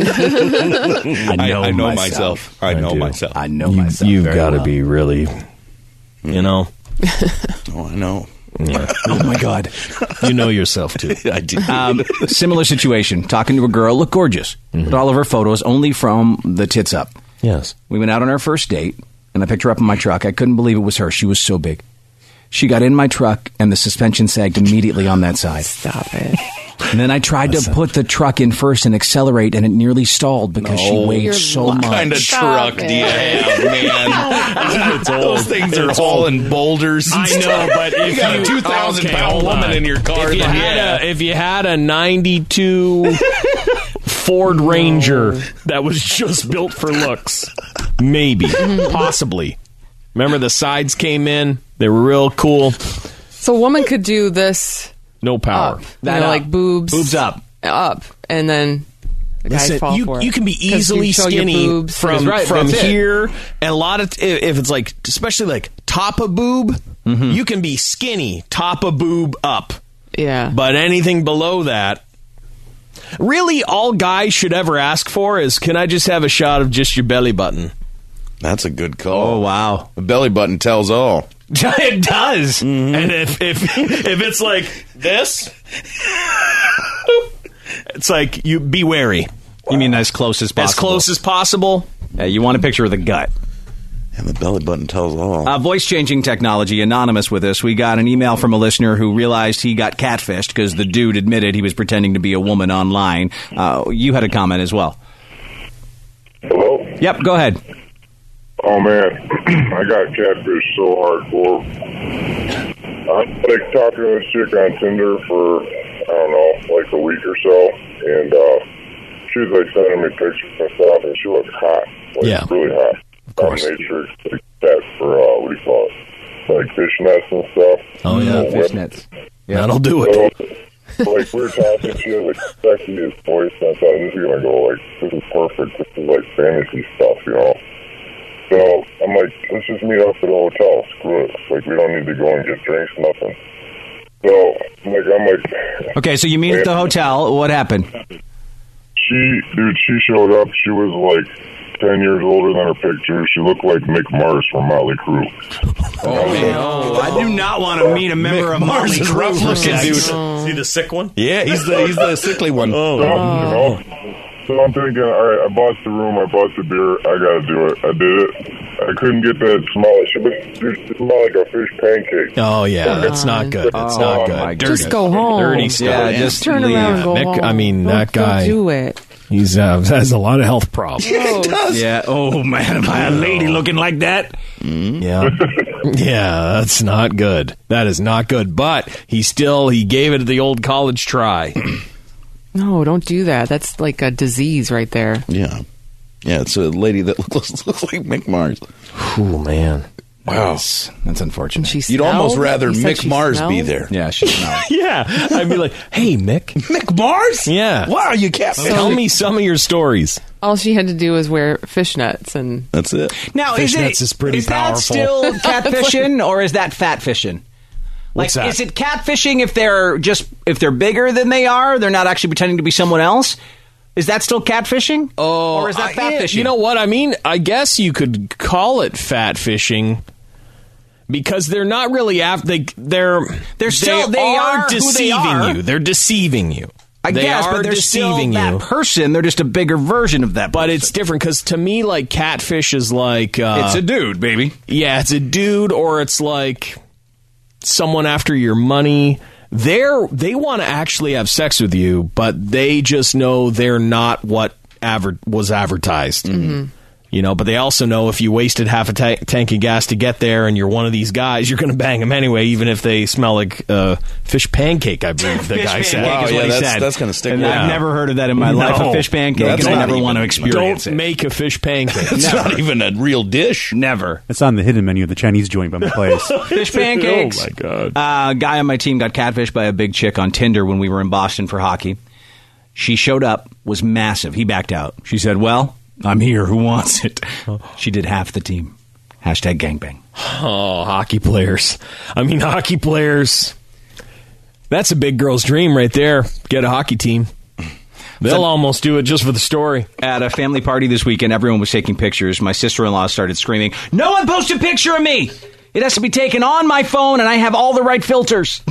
[SPEAKER 2] I know
[SPEAKER 4] myself. I know
[SPEAKER 3] do.
[SPEAKER 4] myself.
[SPEAKER 2] I know myself.
[SPEAKER 3] You've
[SPEAKER 2] very
[SPEAKER 3] got to
[SPEAKER 2] well.
[SPEAKER 3] be really, you know.
[SPEAKER 4] Oh, I know.
[SPEAKER 3] Yeah.
[SPEAKER 2] Oh my God.
[SPEAKER 3] You know yourself too.
[SPEAKER 4] I do.
[SPEAKER 2] Similar situation. Talking to a girl, looked gorgeous. But all of her photos only from the tits up.
[SPEAKER 3] Yes.
[SPEAKER 2] We went out on our first date, and I picked her up in my truck. I couldn't believe it was her. She was so big. She got in my truck, and the suspension sagged immediately on that side.
[SPEAKER 5] Stop it.
[SPEAKER 2] And then I tried to put the truck in first and accelerate, and it nearly stalled because she weighed
[SPEAKER 5] You're
[SPEAKER 2] so
[SPEAKER 4] What
[SPEAKER 2] much.
[SPEAKER 4] kind of truck do you have, man? Those things are hauling boulders. and
[SPEAKER 3] I know,
[SPEAKER 4] stuff.
[SPEAKER 3] but if
[SPEAKER 4] you got a
[SPEAKER 3] you-
[SPEAKER 4] 2,000-pound
[SPEAKER 3] hold
[SPEAKER 4] woman
[SPEAKER 3] on.
[SPEAKER 4] in your car,
[SPEAKER 3] If you had a 92 Ford Ranger that was just built for looks, maybe, possibly. Remember the sides came in; they were real cool.
[SPEAKER 5] So a woman could do this
[SPEAKER 3] No power.
[SPEAKER 5] up. Like boobs.
[SPEAKER 2] Boobs up.
[SPEAKER 5] Up. And then the guys
[SPEAKER 3] Listen,
[SPEAKER 5] fall for it.
[SPEAKER 3] you can be
[SPEAKER 5] 'Cause you
[SPEAKER 3] easily
[SPEAKER 5] show your
[SPEAKER 3] skinny
[SPEAKER 5] boobs.
[SPEAKER 3] from
[SPEAKER 2] That's right,
[SPEAKER 3] from
[SPEAKER 2] that's it.
[SPEAKER 3] here, and a lot of if it's like especially like top of boob, you can be skinny top of boob up,
[SPEAKER 5] Yeah.
[SPEAKER 3] but anything below that, really, all guys should ever ask for is, can I just have a shot of just your belly button?
[SPEAKER 4] That's a good call.
[SPEAKER 2] Oh, wow.
[SPEAKER 4] The belly button tells all.
[SPEAKER 2] It does.
[SPEAKER 3] And if it's like this, it's like you be wary.
[SPEAKER 2] You mean as close as possible?
[SPEAKER 3] As close as possible.
[SPEAKER 2] Yeah, you want a picture of the gut.
[SPEAKER 4] And the belly button tells all.
[SPEAKER 2] Voice-changing technology, anonymous with us. We got an email from a listener who realized he got catfished because the dude admitted he was pretending to be a woman online. You had a comment as well.
[SPEAKER 8] Hello?
[SPEAKER 2] Yep, go ahead.
[SPEAKER 8] Oh, man. I got catfished so hardcore. I'm like talking to a chick on Tinder for, I don't know, like a week or so. And she was like sending me pictures and stuff, and she looked hot. Like, really hot.
[SPEAKER 3] Of course.
[SPEAKER 8] I made sure to take that for, what do you call it? Like fishnets and stuff.
[SPEAKER 3] Oh, yeah.
[SPEAKER 2] Fishnets.
[SPEAKER 3] Yeah. That'll do it.
[SPEAKER 8] So, like, we were talking, she had like sexiest voice, and I thought, this is going to go, like, this is perfect. This is like fantasy stuff, you know? So I'm like, let's just meet up at a hotel. Screw it. Like, we don't need to go and get drinks, nothing. So I'm like,
[SPEAKER 2] Okay, so you meet at the hotel. What happened?
[SPEAKER 8] She showed up. She was like 10 years older than her picture. She looked like Mick Mars from Motley Crue.
[SPEAKER 2] Oh, I do not want to meet a member of Motley Crue.
[SPEAKER 4] Rough looking dude.
[SPEAKER 3] Is he the sick one?
[SPEAKER 4] Yeah, he's the sickly one.
[SPEAKER 8] So, you know, so I'm thinking, all right, I bought the room, I bought the beer, I got to do it. I did it. I couldn't get that it smelled like a fish pancake.
[SPEAKER 3] Oh, yeah. That's not good. It's not good.
[SPEAKER 2] my
[SPEAKER 5] Just go home.
[SPEAKER 3] Dirty stuff.
[SPEAKER 2] Yeah, just
[SPEAKER 5] turn
[SPEAKER 2] leave.
[SPEAKER 5] around and go
[SPEAKER 3] Nick,
[SPEAKER 5] home.
[SPEAKER 3] I mean, that guy-
[SPEAKER 5] Don't do it.
[SPEAKER 3] He's has a lot of health problems.
[SPEAKER 2] Yeah. Oh, man, am I a lady looking like that?
[SPEAKER 3] Yeah. Yeah, that's not good. That is not good. But he gave it the old college try.
[SPEAKER 5] No, don't do that. That's like a disease right there.
[SPEAKER 4] Yeah. Yeah, it's a lady that looks like Mick Mars.
[SPEAKER 3] Oh, man.
[SPEAKER 4] Wow.
[SPEAKER 2] That's unfortunate.
[SPEAKER 5] She
[SPEAKER 4] You'd almost
[SPEAKER 5] smelled?
[SPEAKER 4] rather
[SPEAKER 5] You said
[SPEAKER 4] Mick
[SPEAKER 5] she
[SPEAKER 4] Mars
[SPEAKER 5] smelled?
[SPEAKER 4] be there.
[SPEAKER 2] Yeah, she smelled.
[SPEAKER 3] Yeah. I'd be like, hey, Mick.
[SPEAKER 4] Mick Mars?
[SPEAKER 3] Yeah.
[SPEAKER 4] Wow, you can't.
[SPEAKER 3] Tell me some of your stories.
[SPEAKER 5] All she had to do was wear fishnets and
[SPEAKER 4] That's it.
[SPEAKER 2] Now,
[SPEAKER 3] Fishnets is pretty
[SPEAKER 2] that
[SPEAKER 3] powerful.
[SPEAKER 2] still catfishing, or is that fat fishing? Like,
[SPEAKER 3] What's that?
[SPEAKER 2] is it catfishing if they're bigger than they are? They're not actually pretending to be someone else. Is that still catfishing? Or is that fat fishing?
[SPEAKER 3] You know what? I mean, I guess you could call it fat fishing because they're not really after. They are
[SPEAKER 2] who they
[SPEAKER 3] deceiving
[SPEAKER 2] are.
[SPEAKER 3] you. They're deceiving you.
[SPEAKER 2] I
[SPEAKER 3] They
[SPEAKER 2] guess,
[SPEAKER 3] are
[SPEAKER 2] but they're
[SPEAKER 3] deceiving
[SPEAKER 2] still
[SPEAKER 3] you.
[SPEAKER 2] that person. They're just a bigger version of that.
[SPEAKER 3] But
[SPEAKER 2] person.
[SPEAKER 3] it's different because to me, like catfish is like
[SPEAKER 2] it's a dude, baby.
[SPEAKER 3] yeah, it's a dude, or it's like someone after your money. They want to actually have sex with you, but they just know they're not what was advertised. Mm-hmm. You know, but they also know if you wasted half a tank of gas to get there and you're one of these guys, you're going to bang them anyway, even if they smell like fish pancake, I believe the guy said.
[SPEAKER 4] Wow,
[SPEAKER 2] is what
[SPEAKER 4] yeah,
[SPEAKER 2] he said.
[SPEAKER 4] that's gonna stick
[SPEAKER 2] And
[SPEAKER 4] with
[SPEAKER 2] I've
[SPEAKER 4] you.
[SPEAKER 2] never heard of that in my life, a fish pancake,
[SPEAKER 4] That's
[SPEAKER 2] and I
[SPEAKER 4] not
[SPEAKER 2] never
[SPEAKER 4] even-
[SPEAKER 2] want to experience
[SPEAKER 3] Don't
[SPEAKER 2] it.
[SPEAKER 3] make a fish pancake.
[SPEAKER 4] It's not even a real dish.
[SPEAKER 2] Never.
[SPEAKER 6] It's on the hidden menu of the Chinese joint by my place.
[SPEAKER 2] Fish pancakes.
[SPEAKER 3] Oh, my God.
[SPEAKER 2] A guy on my team got catfished by a big chick on Tinder when we were in Boston for hockey. She showed up, was massive. He backed out. She said, well, I'm here. Who wants it? She did half the team. Hashtag gangbang.
[SPEAKER 3] Oh, hockey players. I mean, hockey players. That's a big girl's dream right there. Get a hockey team. They'll almost do it just for the story.
[SPEAKER 2] At a family party this weekend, everyone was taking pictures. My sister-in-law started screaming, no one post a picture of me! It has to be taken on my phone, and I have all the right filters.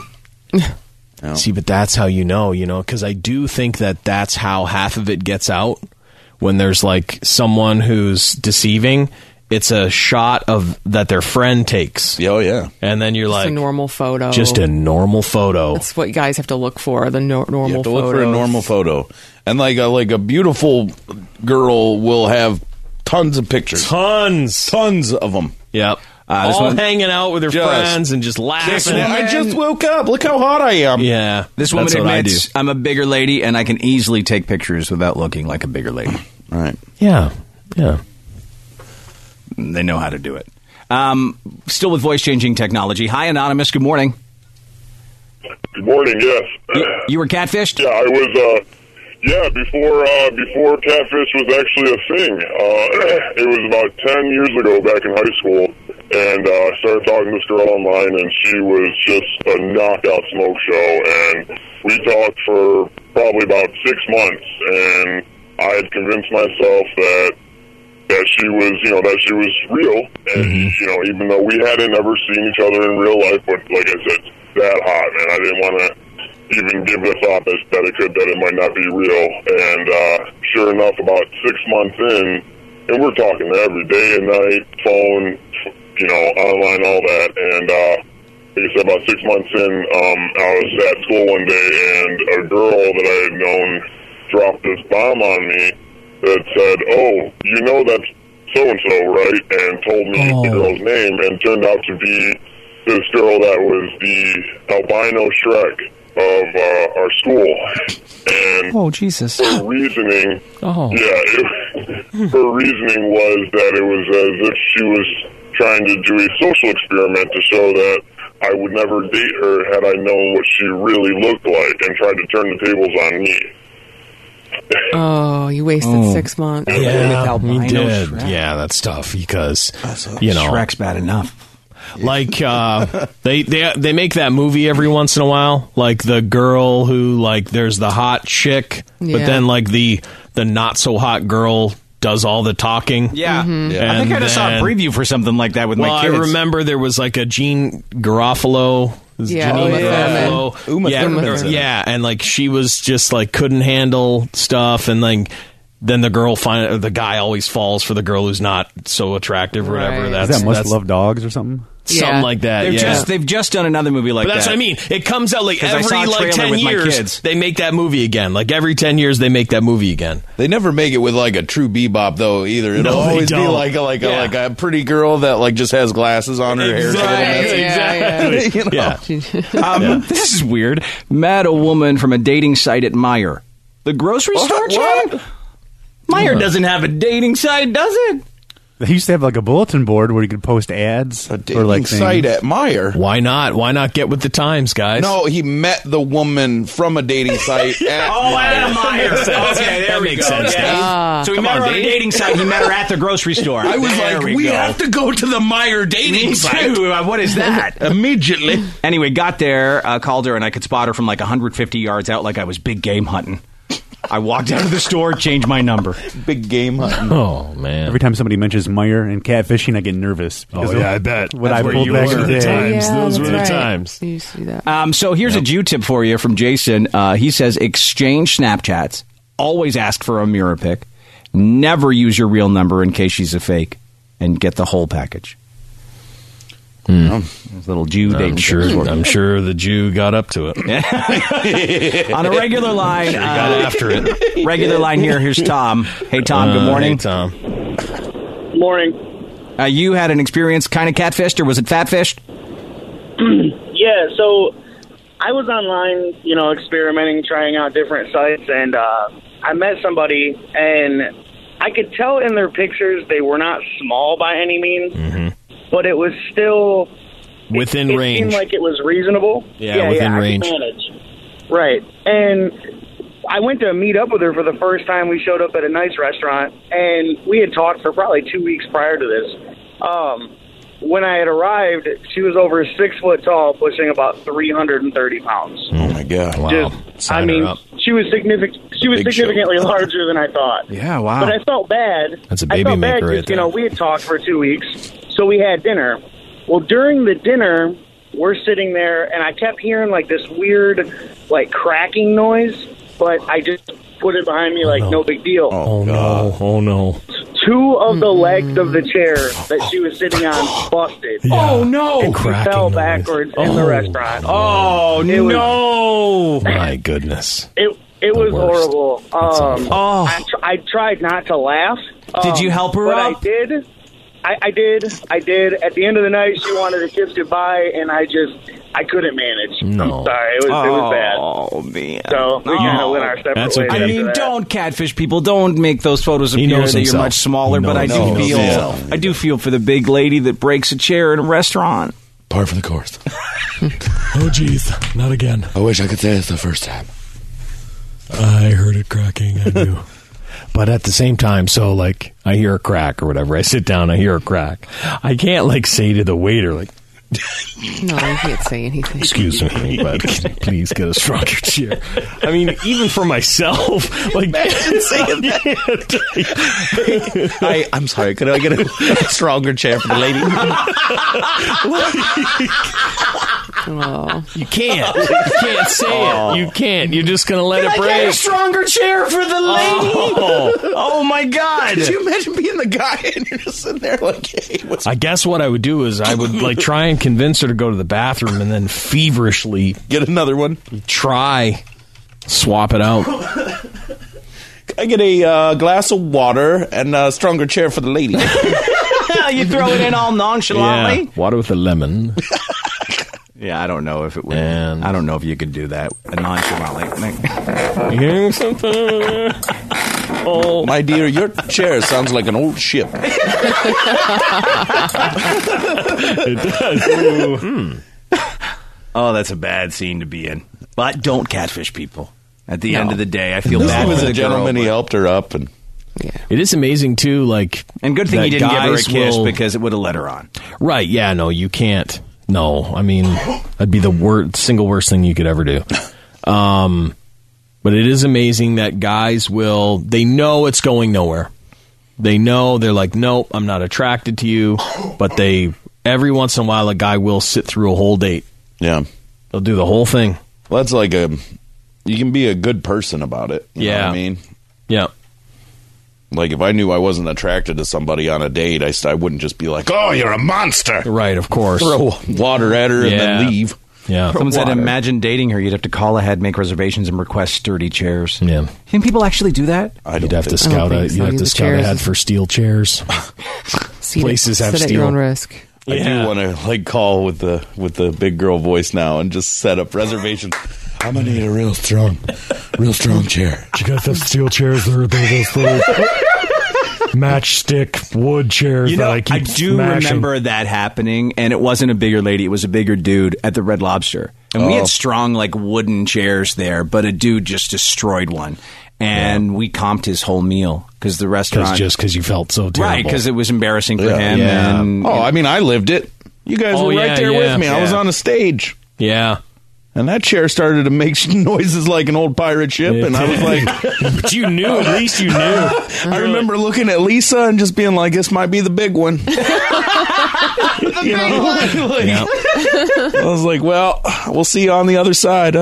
[SPEAKER 3] See, but that's how you know, because I do think that's how half of it gets out. When there's like someone who's deceiving, it's a shot of that their friend takes.
[SPEAKER 4] Oh, yeah.
[SPEAKER 3] And then you're
[SPEAKER 5] just
[SPEAKER 3] like,
[SPEAKER 5] a normal photo.
[SPEAKER 3] just a normal photo.
[SPEAKER 5] That's what you guys have to look for, the normal
[SPEAKER 4] You have to
[SPEAKER 5] photos.
[SPEAKER 4] look for a normal photo. And like a beautiful girl will have tons of pictures. Tons of them.
[SPEAKER 3] Yep.
[SPEAKER 2] This
[SPEAKER 3] All
[SPEAKER 2] one-
[SPEAKER 3] hanging out with her
[SPEAKER 4] Just-
[SPEAKER 3] friends and just laughing.
[SPEAKER 4] I just woke up. Look how hot I am.
[SPEAKER 3] Yeah.
[SPEAKER 2] This woman
[SPEAKER 3] that's what I
[SPEAKER 2] admits, I'm a bigger lady, and I can easily take pictures without looking like a bigger lady.
[SPEAKER 4] Right.
[SPEAKER 3] do. Yeah. Yeah.
[SPEAKER 2] They know how to do it. Still with voice-changing technology. Hi, Anonymous. Good morning.
[SPEAKER 8] Good morning, yes.
[SPEAKER 2] You were catfished?
[SPEAKER 8] Yeah, I was, before catfish was actually a thing. It was about 10 years ago back in high school, and I started talking to this girl online, and she was just a knockout smoke show, and we talked for probably about 6 months, and I had convinced myself that she was, that she was real, and, even though we hadn't ever seen each other in real life, but like I said, that hot, man, I didn't want to, even give it a thought that it might not be real. And sure enough, about 6 months in, and we're talking every day and night, phone, online, all that. And like I said, about 6 months in, I was at school one day, and a girl that I had known dropped this bomb on me that said, "Oh, you know that's so-and-so, right?" And told me the girl's name, and turned out to be this girl that was the albino Shrek of our school. And
[SPEAKER 2] Oh, Jesus.
[SPEAKER 8] her reasoning,
[SPEAKER 3] Oh.
[SPEAKER 8] her reasoning was that it was as if she was trying to do a social experiment to show that I would never date her had I known what she really looked like, and tried to turn the tables on me.
[SPEAKER 5] Oh, you wasted 6 months.
[SPEAKER 3] Yeah, he
[SPEAKER 2] albino
[SPEAKER 3] did.
[SPEAKER 2] Shrek.
[SPEAKER 3] Yeah, that's tough because, you know,
[SPEAKER 2] Shrek's bad enough.
[SPEAKER 3] like they make that movie every once in a while, like the girl who, like, there's the hot chick, but
[SPEAKER 5] Yeah.
[SPEAKER 3] then like the not so hot girl does all the talking.
[SPEAKER 2] Yeah. I think
[SPEAKER 3] And
[SPEAKER 2] I just saw a
[SPEAKER 3] then-
[SPEAKER 2] preview for something like that with
[SPEAKER 3] Well,
[SPEAKER 2] my
[SPEAKER 3] I
[SPEAKER 2] kids.
[SPEAKER 3] remember there was like a Gene Garofalo.
[SPEAKER 5] Yeah,
[SPEAKER 3] Janine
[SPEAKER 5] Uma
[SPEAKER 3] Garofalo.
[SPEAKER 4] Uma
[SPEAKER 3] yeah,
[SPEAKER 4] Thurman's in it.
[SPEAKER 3] yeah, and like she was just like couldn't handle stuff, and like then the guy always falls for the girl who's not so attractive or whatever.
[SPEAKER 5] Right.
[SPEAKER 3] That's
[SPEAKER 6] Is that Must
[SPEAKER 3] that's
[SPEAKER 6] Love Dogs or something?
[SPEAKER 3] something
[SPEAKER 5] Yeah.
[SPEAKER 3] like that.
[SPEAKER 2] They've just done another movie like
[SPEAKER 3] But that's
[SPEAKER 2] that.
[SPEAKER 3] what I mean. It comes out like
[SPEAKER 2] 'Cause I
[SPEAKER 3] every
[SPEAKER 2] saw a
[SPEAKER 3] like
[SPEAKER 2] trailer
[SPEAKER 3] 10
[SPEAKER 2] with my
[SPEAKER 3] years
[SPEAKER 2] kids.
[SPEAKER 3] they make that movie again. Like every 10 years they make that movie again.
[SPEAKER 4] They never make it with like a true bebop though either. It'll
[SPEAKER 3] No, they
[SPEAKER 4] always be
[SPEAKER 3] don't.
[SPEAKER 4] like
[SPEAKER 3] Yeah.
[SPEAKER 4] a pretty girl that like just has glasses on her hair.
[SPEAKER 3] Exactly. Yeah.
[SPEAKER 2] This is weird. Met a woman from a dating site at Meijer. The grocery store chain? Meijer doesn't have a dating site, does it?
[SPEAKER 6] They used to have like a bulletin board where you could post ads
[SPEAKER 4] A
[SPEAKER 6] or
[SPEAKER 4] dating
[SPEAKER 6] like
[SPEAKER 4] site
[SPEAKER 6] things.
[SPEAKER 4] at Meijer.
[SPEAKER 3] Why not? Why not get with the times, guys?
[SPEAKER 4] No, he met the woman from a dating site at
[SPEAKER 2] Meijer. Okay,
[SPEAKER 3] That makes sense.
[SPEAKER 2] So he met her on a dating site. He met her at the grocery store.
[SPEAKER 4] I was
[SPEAKER 2] There
[SPEAKER 4] like, we
[SPEAKER 2] go.
[SPEAKER 4] have to go to the Meijer dating
[SPEAKER 2] Me
[SPEAKER 4] site
[SPEAKER 2] too. What is that?
[SPEAKER 4] immediately.
[SPEAKER 2] Anyway, got there, called her, and I could spot her from like 150 yards out like I was big game hunting. I walked out of the store, changed my number.
[SPEAKER 4] Big game hunting.
[SPEAKER 3] Oh man.
[SPEAKER 6] Every time somebody mentions Meijer and catfishing, I get nervous.
[SPEAKER 3] Oh
[SPEAKER 6] because
[SPEAKER 3] yeah, I bet.
[SPEAKER 6] What
[SPEAKER 3] That's
[SPEAKER 6] I
[SPEAKER 3] where
[SPEAKER 6] pulled
[SPEAKER 3] you
[SPEAKER 6] back
[SPEAKER 3] were
[SPEAKER 6] in the
[SPEAKER 3] at the
[SPEAKER 6] day.
[SPEAKER 3] times. Those were the
[SPEAKER 5] that's right.
[SPEAKER 3] times.
[SPEAKER 5] You used to do that.
[SPEAKER 2] So here's a Jew tip for you from Jason. He says, exchange Snapchats. Always ask for a mirror pic. Never use your real number in case she's a fake. And get the whole package. This little Jew dating
[SPEAKER 3] I'm sure the Jew got up to it.
[SPEAKER 2] On a regular line.
[SPEAKER 3] Got after it.
[SPEAKER 2] Regular line here. Here's Tom. Hey, Tom. Good morning.
[SPEAKER 3] Hey, Tom.
[SPEAKER 9] Morning.
[SPEAKER 2] You had an experience kind of catfished, or was it fatfished?
[SPEAKER 9] Yeah, so I was online, experimenting, trying out different sites, and I met somebody, and I could tell in their pictures they were not small by any means, but it was still
[SPEAKER 3] Within
[SPEAKER 9] it
[SPEAKER 3] range.
[SPEAKER 9] seemed like it was reasonable.
[SPEAKER 3] Yeah, within range.
[SPEAKER 9] I could manage. Right, and I went to meet up with her for the first time. We showed up at a nice restaurant, and we had talked for probably 2 weeks prior to this. When I had arrived, she was over 6 foot tall, pushing about 330 pounds.
[SPEAKER 4] Oh my god!
[SPEAKER 3] Wow.
[SPEAKER 9] Just,
[SPEAKER 3] Sign her up.
[SPEAKER 9] she was significant. She was
[SPEAKER 4] Big
[SPEAKER 9] significantly larger than I thought.
[SPEAKER 2] Yeah, wow.
[SPEAKER 9] But I felt bad.
[SPEAKER 3] That's a
[SPEAKER 9] I
[SPEAKER 3] baby
[SPEAKER 9] felt bad
[SPEAKER 3] maker right
[SPEAKER 9] 'cause,
[SPEAKER 3] there.
[SPEAKER 9] we had talked for 2 weeks, so we had dinner. Well, during the dinner, we're sitting there, and I kept hearing like this weird, like cracking noise. But I just put it behind me, like no big deal.
[SPEAKER 3] Oh no. Oh no.
[SPEAKER 9] 2 of the legs of the chair that she was sitting on busted.
[SPEAKER 2] Oh, no.
[SPEAKER 9] And she
[SPEAKER 3] Cracking
[SPEAKER 9] fell
[SPEAKER 3] noise.
[SPEAKER 9] backwards in the restaurant.
[SPEAKER 2] Oh,
[SPEAKER 9] It was-
[SPEAKER 2] no.
[SPEAKER 3] My goodness.
[SPEAKER 9] It was
[SPEAKER 3] worst.
[SPEAKER 9] horrible.
[SPEAKER 2] Oh.
[SPEAKER 9] I tried not to laugh.
[SPEAKER 2] Did you help her
[SPEAKER 9] but
[SPEAKER 2] up?
[SPEAKER 9] I did. I did. At the end of the night, she wanted to kiss goodbye, and I couldn't manage.
[SPEAKER 3] No.
[SPEAKER 9] I'm sorry, it was bad.
[SPEAKER 2] Oh, man.
[SPEAKER 9] So we kind of went our separate
[SPEAKER 3] That's
[SPEAKER 9] ways.
[SPEAKER 3] okay.
[SPEAKER 2] I
[SPEAKER 9] after
[SPEAKER 2] mean,
[SPEAKER 9] that.
[SPEAKER 2] don't catfish people. Don't make those photos
[SPEAKER 3] He
[SPEAKER 2] appear
[SPEAKER 3] knows
[SPEAKER 2] that you're
[SPEAKER 3] himself.
[SPEAKER 2] much smaller.
[SPEAKER 3] He
[SPEAKER 2] But I
[SPEAKER 3] knows
[SPEAKER 2] do
[SPEAKER 3] himself.
[SPEAKER 2] feel, I do feel for the big lady that breaks a chair in a restaurant.
[SPEAKER 4] Par for the course.
[SPEAKER 3] Oh jeez. Not again.
[SPEAKER 4] I wish I could say it's the first time.
[SPEAKER 3] I heard it cracking. I knew. But at the same time, so like I hear a crack or whatever. I sit down, I hear a crack. I can't like say to the waiter like,
[SPEAKER 5] No, you can't say anything.
[SPEAKER 3] "Excuse me, but can you please get a stronger chair." I mean, even for myself, like
[SPEAKER 4] Imagine saying that. I'm sorry. Could I get a stronger chair for the lady?
[SPEAKER 5] Oh.
[SPEAKER 3] You can't. You can't say it. You can't. You're just gonna let it break.
[SPEAKER 2] a stronger chair for the lady. Oh my God!
[SPEAKER 4] Could you imagine being the guy and you're just sitting there like, hey, what's
[SPEAKER 3] I guess what I would do is I would like try and convince her to go to the bathroom and then feverishly
[SPEAKER 4] get another one?
[SPEAKER 3] try swap it out.
[SPEAKER 4] I get a glass of water and a stronger chair for the lady.
[SPEAKER 2] You throw it in all nonchalantly.
[SPEAKER 3] Yeah, water with a lemon.
[SPEAKER 2] Yeah, I don't know if it would.
[SPEAKER 3] And-
[SPEAKER 2] I don't know if you could do that nonchalantly.
[SPEAKER 3] You hearing something? Oh,
[SPEAKER 4] My dear, your chair sounds like an old ship.
[SPEAKER 3] it does. Ooh.
[SPEAKER 2] Oh, that's a bad scene to be in. But don't catfish people. At the end of the day, I feel
[SPEAKER 4] He
[SPEAKER 2] bad
[SPEAKER 4] was
[SPEAKER 2] for
[SPEAKER 4] a
[SPEAKER 2] the
[SPEAKER 4] gentleman.
[SPEAKER 2] girl,
[SPEAKER 4] He helped her up, and
[SPEAKER 5] Yeah.
[SPEAKER 3] It is amazing too. Like,
[SPEAKER 2] and good thing
[SPEAKER 3] that
[SPEAKER 2] he didn't give her a
[SPEAKER 3] guys
[SPEAKER 2] kiss
[SPEAKER 3] will-
[SPEAKER 2] because it would have let her on.
[SPEAKER 3] Right? Yeah. No, you can't. No, I mean that'd be the single worst thing you could ever do. But it is amazing that guys will. They know it's going nowhere. They know they're like, nope, I'm not attracted to you. But every once in a while, a guy will sit through a whole date.
[SPEAKER 4] yeah,
[SPEAKER 3] They'll do the whole thing.
[SPEAKER 4] well, that's like you can be a good person about it. You know what I mean?
[SPEAKER 3] Yeah.
[SPEAKER 4] Like, if I knew I wasn't attracted to somebody on a date, I wouldn't just be like, oh, you're a monster.
[SPEAKER 3] Right. Of course.
[SPEAKER 4] Throw water at her and
[SPEAKER 3] Yeah.
[SPEAKER 4] then leave.
[SPEAKER 3] Yeah.
[SPEAKER 2] Someone said,
[SPEAKER 4] Water.
[SPEAKER 2] imagine dating her. You'd have to call ahead, make reservations, and request sturdy chairs.
[SPEAKER 3] Yeah.
[SPEAKER 2] You think people actually do that?
[SPEAKER 4] I don't
[SPEAKER 3] You'd have to
[SPEAKER 4] think so.
[SPEAKER 3] scout.
[SPEAKER 5] think so.
[SPEAKER 3] You'd have to
[SPEAKER 5] The
[SPEAKER 3] scout
[SPEAKER 5] chairs
[SPEAKER 3] ahead
[SPEAKER 5] is-
[SPEAKER 3] for steel chairs. Places have
[SPEAKER 5] sit at
[SPEAKER 3] steel.
[SPEAKER 5] your own risk.
[SPEAKER 4] I do want to like call with the big girl voice now and just set up reservations. I'm gonna need a real strong chair.
[SPEAKER 3] You got those steel chairs or those little matchstick wood chairs
[SPEAKER 2] You know, I do remember that happening, and it wasn't a bigger lady; it was a bigger dude at the Red Lobster, and we had strong like wooden chairs there, but a dude just destroyed one, and we comped his whole meal because the restaurant
[SPEAKER 3] Because you felt so terrible.
[SPEAKER 2] right because it was embarrassing for
[SPEAKER 4] Yeah.
[SPEAKER 2] him.
[SPEAKER 3] Yeah.
[SPEAKER 2] And,
[SPEAKER 4] Oh, I mean, I lived it. You guys
[SPEAKER 3] Oh,
[SPEAKER 4] were right
[SPEAKER 3] yeah,
[SPEAKER 4] there
[SPEAKER 3] yeah.
[SPEAKER 4] with me. I was
[SPEAKER 2] Yeah.
[SPEAKER 4] on a stage.
[SPEAKER 3] Yeah.
[SPEAKER 4] And that chair started to make noises like an old pirate ship, and I was like,
[SPEAKER 3] But you knew, at least you knew.
[SPEAKER 4] I remember looking at Lisa and just being like, this might be the big one. You know? Like,
[SPEAKER 3] Yeah.
[SPEAKER 4] I was like, well, we'll see you on the other side.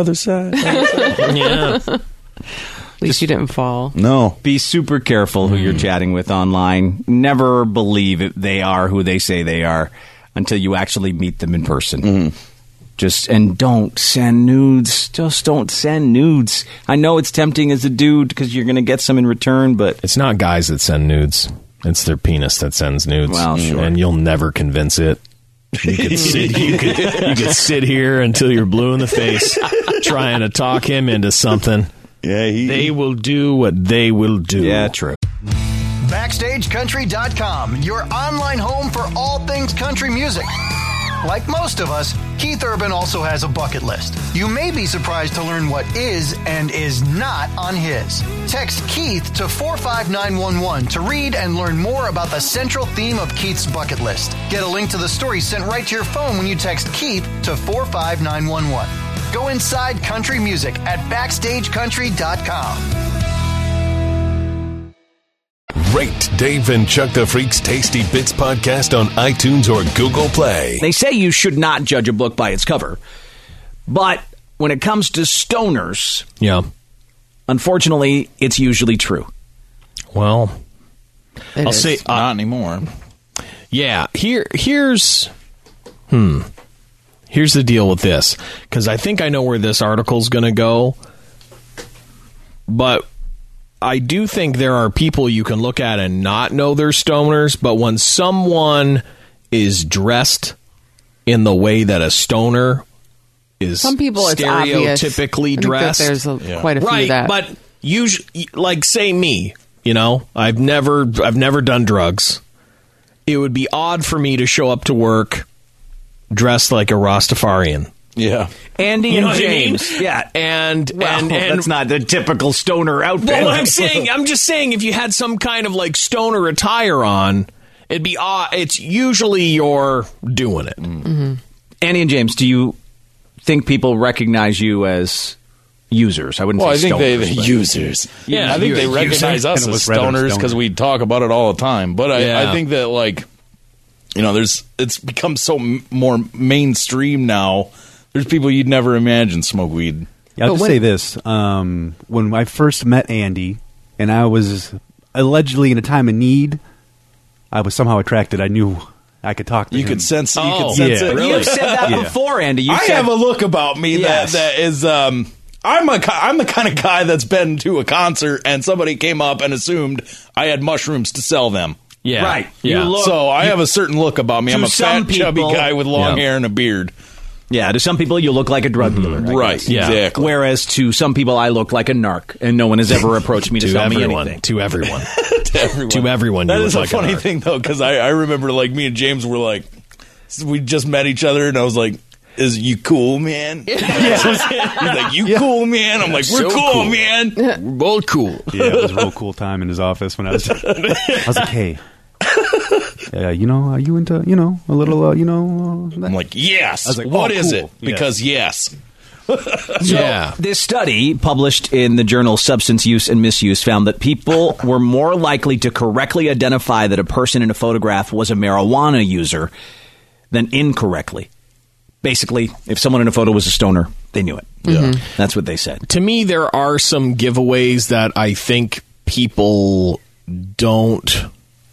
[SPEAKER 3] Yeah.
[SPEAKER 5] At least you didn't fall.
[SPEAKER 4] No.
[SPEAKER 2] be super careful who you're chatting with online. Never believe they are who they say they are until you actually meet them in person. And don't send nudes. Just don't send nudes. I know it's tempting as a dude because you're going to get some in return, but
[SPEAKER 3] It's not guys that send nudes. It's their penis that sends nudes.
[SPEAKER 2] Well, sure.
[SPEAKER 3] And you'll never convince it. You could sit here until you're blue in the face trying to talk him into something.
[SPEAKER 4] Yeah,
[SPEAKER 3] They will do what they will do.
[SPEAKER 2] yeah, true.
[SPEAKER 7] BackstageCountry.com, your online home for all things country music. Like most of us, Keith Urban also has a bucket list. You may be surprised to learn what is and is not on his. Text Keith to 45911 to read and learn more about the central theme of Keith's bucket list. Get a link to the story sent right to your phone when you text Keith to 45911. Go inside country music at BackstageCountry.com.
[SPEAKER 1] Rate Dave and Chuck the Freak's Tasty Bits podcast on iTunes or Google Play.
[SPEAKER 2] They say you should not judge a book by its cover, but when it comes to stoners,
[SPEAKER 3] Yeah.
[SPEAKER 2] unfortunately, it's usually true.
[SPEAKER 3] Well,
[SPEAKER 5] It
[SPEAKER 3] I'll
[SPEAKER 5] is.
[SPEAKER 3] say,
[SPEAKER 4] not anymore.
[SPEAKER 3] yeah. Here's the deal with this, because I think I know where this article's going to go, but I do think there are people you can look at and not know they're stoners, but when someone is dressed in the way that a stoner is
[SPEAKER 5] Some people, it's obvious.
[SPEAKER 3] stereotypically
[SPEAKER 5] I think that
[SPEAKER 3] dressed,
[SPEAKER 5] there's quite a few
[SPEAKER 3] right?
[SPEAKER 5] of that.
[SPEAKER 3] But usually, like say me, you know, I've never done drugs. It would be odd for me to show up to work dressed like a Rastafarian.
[SPEAKER 4] Yeah.
[SPEAKER 2] Andy
[SPEAKER 3] You know
[SPEAKER 2] and
[SPEAKER 3] what I mean?
[SPEAKER 2] James. Yeah.
[SPEAKER 3] And
[SPEAKER 2] That's not the typical stoner outfit.
[SPEAKER 3] well, I'm just saying, if you had some kind of like stoner attire on, it'd be odd. It's usually you're doing it.
[SPEAKER 2] Andy and James, do you think people recognize you as users? I wouldn't
[SPEAKER 4] Well, I
[SPEAKER 2] say
[SPEAKER 4] think
[SPEAKER 2] stoners,
[SPEAKER 4] they
[SPEAKER 2] but-
[SPEAKER 4] users.
[SPEAKER 3] Yeah,
[SPEAKER 4] I think they
[SPEAKER 3] users.
[SPEAKER 4] recognize us
[SPEAKER 6] And it
[SPEAKER 4] as
[SPEAKER 6] was rather
[SPEAKER 4] stoners
[SPEAKER 6] stoner.
[SPEAKER 4] because we talk about it all the time. But I
[SPEAKER 3] Yeah.
[SPEAKER 4] think that like, you know, it's become so more mainstream now There's people you'd never imagine smoke weed.
[SPEAKER 6] Yeah, I'll just say this. When I first met Andy, and I was allegedly in a time of need, I was somehow attracted. I knew I could talk to him.
[SPEAKER 4] You could sense it.
[SPEAKER 2] Really? You've said that before, Andy.
[SPEAKER 4] I have a look about me that is... I'm the kind of guy that's been to a concert and somebody came up and assumed I had mushrooms to sell them.
[SPEAKER 3] Yeah.
[SPEAKER 2] Right.
[SPEAKER 3] Yeah.
[SPEAKER 4] So I have a certain look about me. I'm a fat, chubby guy with long hair and a beard.
[SPEAKER 2] Yeah, to some people, you look like a drug dealer.
[SPEAKER 4] Right, exactly.
[SPEAKER 2] Whereas to some people, I look like a narc, and no one has ever approached me to sell me anything.
[SPEAKER 3] To everyone.
[SPEAKER 4] To everyone. That is a funny thing, though, because I remember, like, me and James were like, we just met each other, and I was like, is you cool, man? He's like, you cool, man? I'm like, we're so cool, man.
[SPEAKER 3] We're both cool.
[SPEAKER 6] Yeah, it was a real cool time in his office when I was like, hey. Are you into, a little,
[SPEAKER 4] I'm like, yes. I was like, what is it? Because yes.
[SPEAKER 2] This study, published in the journal Substance Use and Misuse, found that people were more likely to correctly identify that a person in a photograph was a marijuana user than incorrectly. Basically, if someone in a photo was a stoner, they knew it. Yeah. That's what they said.
[SPEAKER 3] To me, there are some giveaways that I think people don't...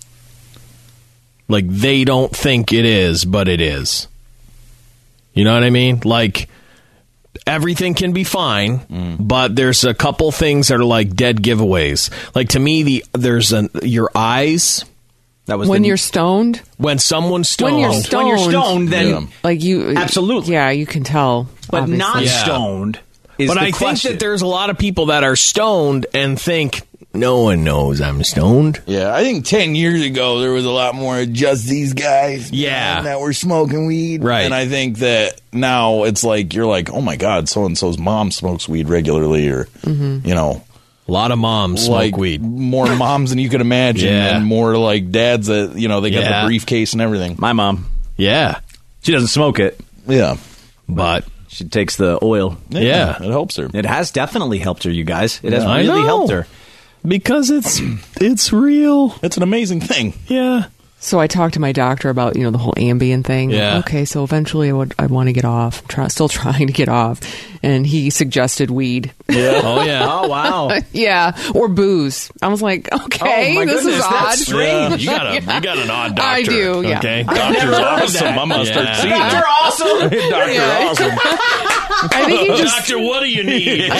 [SPEAKER 3] Like, they don't think it is, but it is. You know what I mean? Like, everything can be fine, but there's a couple things that are like dead giveaways. Like, to me, your eyes.
[SPEAKER 2] That was
[SPEAKER 5] when you're stoned.
[SPEAKER 3] When someone's stoned.
[SPEAKER 5] When you're stoned,
[SPEAKER 2] then
[SPEAKER 5] like you
[SPEAKER 2] absolutely.
[SPEAKER 5] Yeah, you can tell.
[SPEAKER 2] But
[SPEAKER 5] obviously.
[SPEAKER 2] not stoned.
[SPEAKER 3] But I think that there's a lot of people that are stoned and think no one knows I'm stoned.
[SPEAKER 4] Yeah, I think 10 years ago there was a lot more of just these guys that were smoking weed.
[SPEAKER 3] Right.
[SPEAKER 4] And I think that now it's like, you're like, oh my God, so-and-so's mom smokes weed regularly, or, a
[SPEAKER 3] lot of moms smoke weed.
[SPEAKER 4] More moms than you could imagine, and more like dads that, they got the briefcase and everything.
[SPEAKER 2] My mom.
[SPEAKER 3] Yeah.
[SPEAKER 2] She doesn't smoke it.
[SPEAKER 4] Yeah.
[SPEAKER 2] But she takes the oil.
[SPEAKER 4] Yeah. It helps her.
[SPEAKER 2] It has definitely helped her, you guys. It has really helped her.
[SPEAKER 3] Because it's real.
[SPEAKER 4] It's an amazing thing.
[SPEAKER 3] Yeah.
[SPEAKER 5] So I talked to my doctor about, the whole Ambien thing.
[SPEAKER 3] Yeah.
[SPEAKER 5] Okay, so eventually I want to get off. I'm still trying to get off. And he suggested weed.
[SPEAKER 3] Yeah. Oh, yeah.
[SPEAKER 2] Oh, wow.
[SPEAKER 5] Yeah. Or booze. I was like, okay, this is odd.
[SPEAKER 2] That's strange.
[SPEAKER 3] Yeah. You got an odd doctor.
[SPEAKER 5] I do, yeah.
[SPEAKER 3] Okay.
[SPEAKER 4] Doctor's awesome. I'm going to start seeing
[SPEAKER 2] Dr. Awesome.
[SPEAKER 4] Dr. Awesome.
[SPEAKER 5] I think he just...
[SPEAKER 3] Doctor, what do you need? You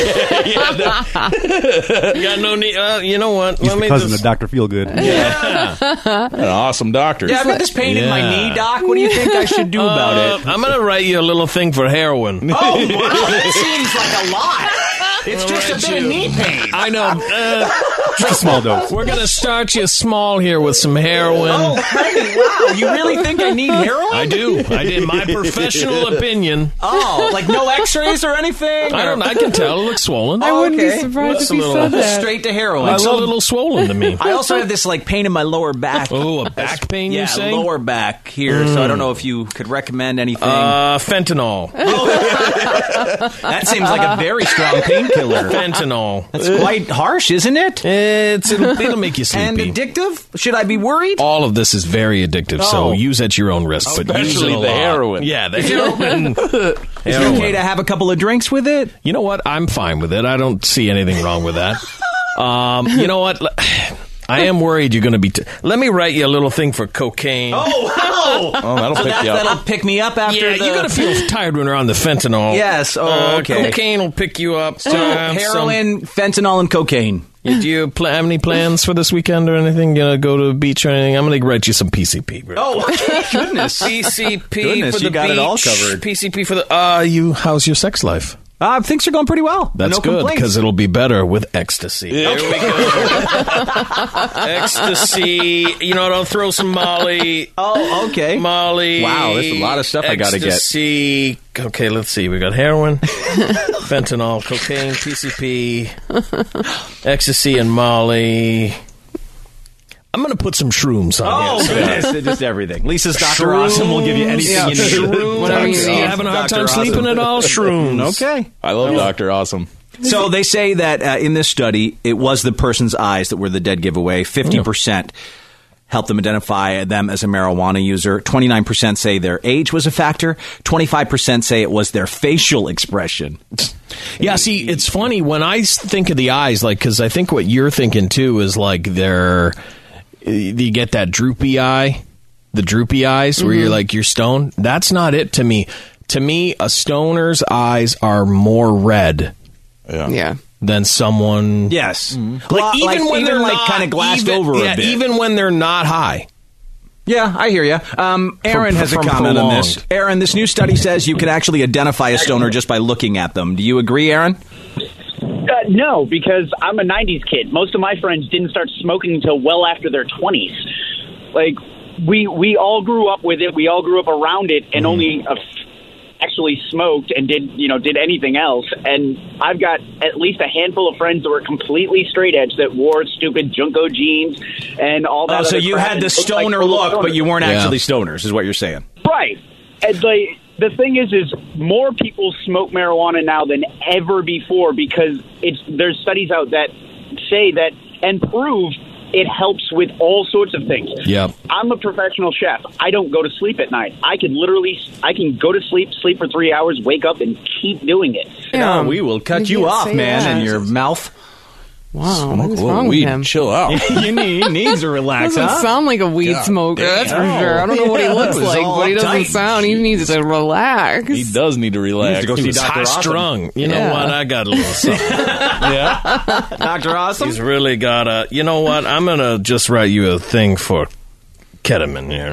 [SPEAKER 3] got no need. You know what?
[SPEAKER 6] He's the cousin of Dr. Feelgood.
[SPEAKER 3] Yeah.
[SPEAKER 4] An awesome doctor.
[SPEAKER 2] Yeah, I've got this pain in my knee, Doc. What do you think I should do about it?
[SPEAKER 3] I'm going to write you a little thing for heroin.
[SPEAKER 2] Oh, wow. That seems like a lot. It's just a bit of knee pain.
[SPEAKER 3] I know.
[SPEAKER 6] Just a small dose.
[SPEAKER 3] We're going to start you small here with some heroin.
[SPEAKER 2] Oh, wow. You really think I need heroin?
[SPEAKER 3] I do. In my professional opinion.
[SPEAKER 2] Oh, like no x-rays or anything?
[SPEAKER 3] I can tell. It looks swollen.
[SPEAKER 5] I wouldn't be surprised if he said that.
[SPEAKER 2] Straight to heroin.
[SPEAKER 3] It's a little swollen to me.
[SPEAKER 2] I also have this pain in my lower back.
[SPEAKER 3] Oh, a back pain, you say?
[SPEAKER 2] Yeah, lower back here. So I don't know if you could recommend anything.
[SPEAKER 3] Fentanyl.
[SPEAKER 2] That seems like a very strong painkiller.
[SPEAKER 3] Fentanyl.
[SPEAKER 2] That's quite harsh, isn't it?
[SPEAKER 3] It'll make you sleepy.
[SPEAKER 2] And addictive? Should I be worried?
[SPEAKER 3] All of this is very addictive, so use at your own risk. But
[SPEAKER 4] Especially
[SPEAKER 3] use it
[SPEAKER 4] the heroin.
[SPEAKER 3] Yeah, the heroin.
[SPEAKER 2] Is it okay to have a couple of drinks with it?
[SPEAKER 3] You know what? I'm fine with it. I don't see anything wrong with that. You know what? I am worried you're going to be... Let me write you a little thing for cocaine.
[SPEAKER 2] Oh, wow!
[SPEAKER 4] Oh, that'll pick you up.
[SPEAKER 2] That'll pick me up after
[SPEAKER 3] you're going to feel tired when you're on the fentanyl.
[SPEAKER 2] Yes, okay.
[SPEAKER 3] Cocaine will pick you up.
[SPEAKER 2] So, heroin, fentanyl, and cocaine.
[SPEAKER 3] Do you have any plans for this weekend or anything? You gonna go to the beach or anything? I'm going to write you some PCP.
[SPEAKER 2] Oh, goodness.
[SPEAKER 3] PCP
[SPEAKER 2] Goodness,
[SPEAKER 3] for the
[SPEAKER 2] you got
[SPEAKER 3] beach.
[SPEAKER 2] it all covered.
[SPEAKER 3] PCP for the... How's your sex life?
[SPEAKER 2] Things are going pretty well.
[SPEAKER 3] That's
[SPEAKER 2] no
[SPEAKER 3] good,
[SPEAKER 2] complaints.
[SPEAKER 3] because it'll be better with ecstasy.
[SPEAKER 4] There we go.
[SPEAKER 3] Ecstasy. I'll throw some Molly.
[SPEAKER 2] Oh, okay.
[SPEAKER 3] Molly.
[SPEAKER 2] Wow, there's a lot of stuff I got to get.
[SPEAKER 3] Ecstasy. Okay, let's see. We got heroin, fentanyl, cocaine, PCP, ecstasy, and Molly. I'm going to put some shrooms on here.
[SPEAKER 2] Goodness, just everything. Lisa's Dr. Awesome will give you anything you need.
[SPEAKER 3] Shrooms.
[SPEAKER 5] Whatever you need.
[SPEAKER 3] You having a hard time
[SPEAKER 2] Dr.
[SPEAKER 3] sleeping at all? Shrooms.
[SPEAKER 2] Okay.
[SPEAKER 4] I love Dr. Awesome.
[SPEAKER 2] So they say that in this study, it was the person's eyes that were the dead giveaway, 50%. help them identify them as a marijuana user. 29% say their age was a factor. 25% say it was their facial expression.
[SPEAKER 3] Yeah, see, it's funny when I think of the eyes, like, because I think what you're thinking too is like you get that droopy eye, the droopy eyes where you're like, you're stoned. That's not it to me. To me, a stoner's eyes are more red.
[SPEAKER 5] Yeah.
[SPEAKER 3] Than someone.
[SPEAKER 2] Yes.
[SPEAKER 3] Like,
[SPEAKER 2] Well,
[SPEAKER 3] even when they're not
[SPEAKER 2] kind of glassed over a bit.
[SPEAKER 3] even when they're not high.
[SPEAKER 2] Yeah, I hear you. Aaron has a comment on this. Aaron, this new study says you can actually identify a stoner just by looking at them. Do you agree, Aaron?
[SPEAKER 10] No, because I'm a 90s kid. Most of my friends didn't start smoking until well after their 20s. Like, we all grew up with it. We all grew up around it, and only actually smoked and did anything else. And I've got at least a handful of friends that were completely straight edge that wore stupid Junko jeans and all that.
[SPEAKER 2] Oh, so you
[SPEAKER 10] crap
[SPEAKER 2] had
[SPEAKER 10] and
[SPEAKER 2] the
[SPEAKER 10] looked like
[SPEAKER 2] stoner
[SPEAKER 10] total
[SPEAKER 2] look,
[SPEAKER 10] stoners.
[SPEAKER 2] but you weren't actually stoners, is what you're saying.
[SPEAKER 10] Right. And the thing is more people smoke marijuana now than ever before because there's studies out that say that and prove it helps with all sorts of things.
[SPEAKER 3] Yep.
[SPEAKER 10] I'm a professional chef. I don't go to sleep at night. I can go to sleep for 3 hours, wake up, and keep doing it.
[SPEAKER 2] Yeah, we will cut you off, man,
[SPEAKER 5] that.
[SPEAKER 2] in your mouth.
[SPEAKER 5] Wow, what's wrong with him?
[SPEAKER 4] Chill out.
[SPEAKER 2] He needs to relax,
[SPEAKER 5] Doesn't sound like a weed smoker, that's for sure. I don't know what he looks like, but he doesn't sound. He needs to relax.
[SPEAKER 4] He does need to relax.
[SPEAKER 2] He needs to go see
[SPEAKER 3] He's
[SPEAKER 2] Dr.
[SPEAKER 3] high
[SPEAKER 2] Awesome.
[SPEAKER 3] strung. You know what? I got a little something.
[SPEAKER 4] Yeah.
[SPEAKER 2] Dr. Awesome?
[SPEAKER 3] He's really got a. You know what? I'm gonna just write you a thing for ketamine here.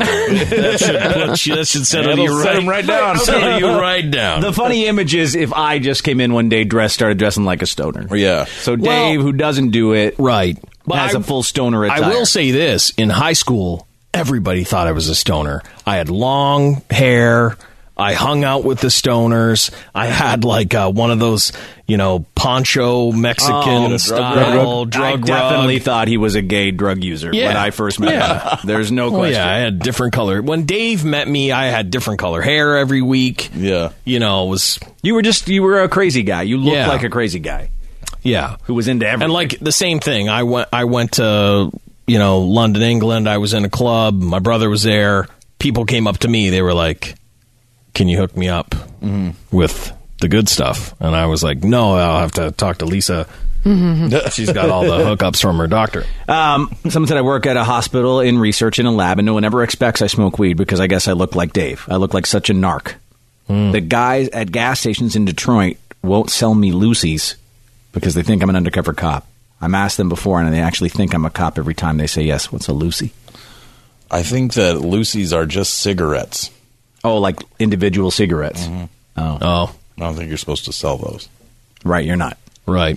[SPEAKER 3] That should settle you
[SPEAKER 4] set him right down.
[SPEAKER 3] Settle you right down.
[SPEAKER 2] The funny image is if I just came in one day, started dressing like a stoner.
[SPEAKER 4] Yeah.
[SPEAKER 2] So Dave, who doesn't do it,
[SPEAKER 3] right,
[SPEAKER 2] has a full stoner attire.
[SPEAKER 3] I will say this: in high school, everybody thought I was a stoner. I had long hair. I hung out with the stoners. I had like one of those, poncho Mexican style drug
[SPEAKER 2] I definitely
[SPEAKER 3] rug.
[SPEAKER 2] thought he was a gay drug user when I first met him. There's no question.
[SPEAKER 3] Yeah, I had different color. When Dave met me, I had different color hair every week.
[SPEAKER 4] Yeah.
[SPEAKER 3] It was...
[SPEAKER 2] You were a crazy guy. You looked like a crazy guy.
[SPEAKER 3] Yeah.
[SPEAKER 2] Who was into everything.
[SPEAKER 3] And like the same thing. I went to, London, England. I was in a club. My brother was there. People came up to me. They were like, can you hook me up with the good stuff? And I was like, no, I'll have to talk to Lisa. She's got all the hookups from her doctor.
[SPEAKER 2] Someone said I work at a hospital in research in a lab, and no one ever expects I smoke weed because I guess I look like Dave. I look like such a narc. The guys at gas stations in Detroit won't sell me Lucy's because they think I'm an undercover cop. I'm asked them before, and they actually think I'm a cop every time they say yes. What's a Lucy?
[SPEAKER 4] I think that Lucy's are just cigarettes.
[SPEAKER 2] Oh, like individual cigarettes.
[SPEAKER 3] Oh.
[SPEAKER 4] I don't think you're supposed to sell those.
[SPEAKER 2] Right, you're not.
[SPEAKER 3] Right.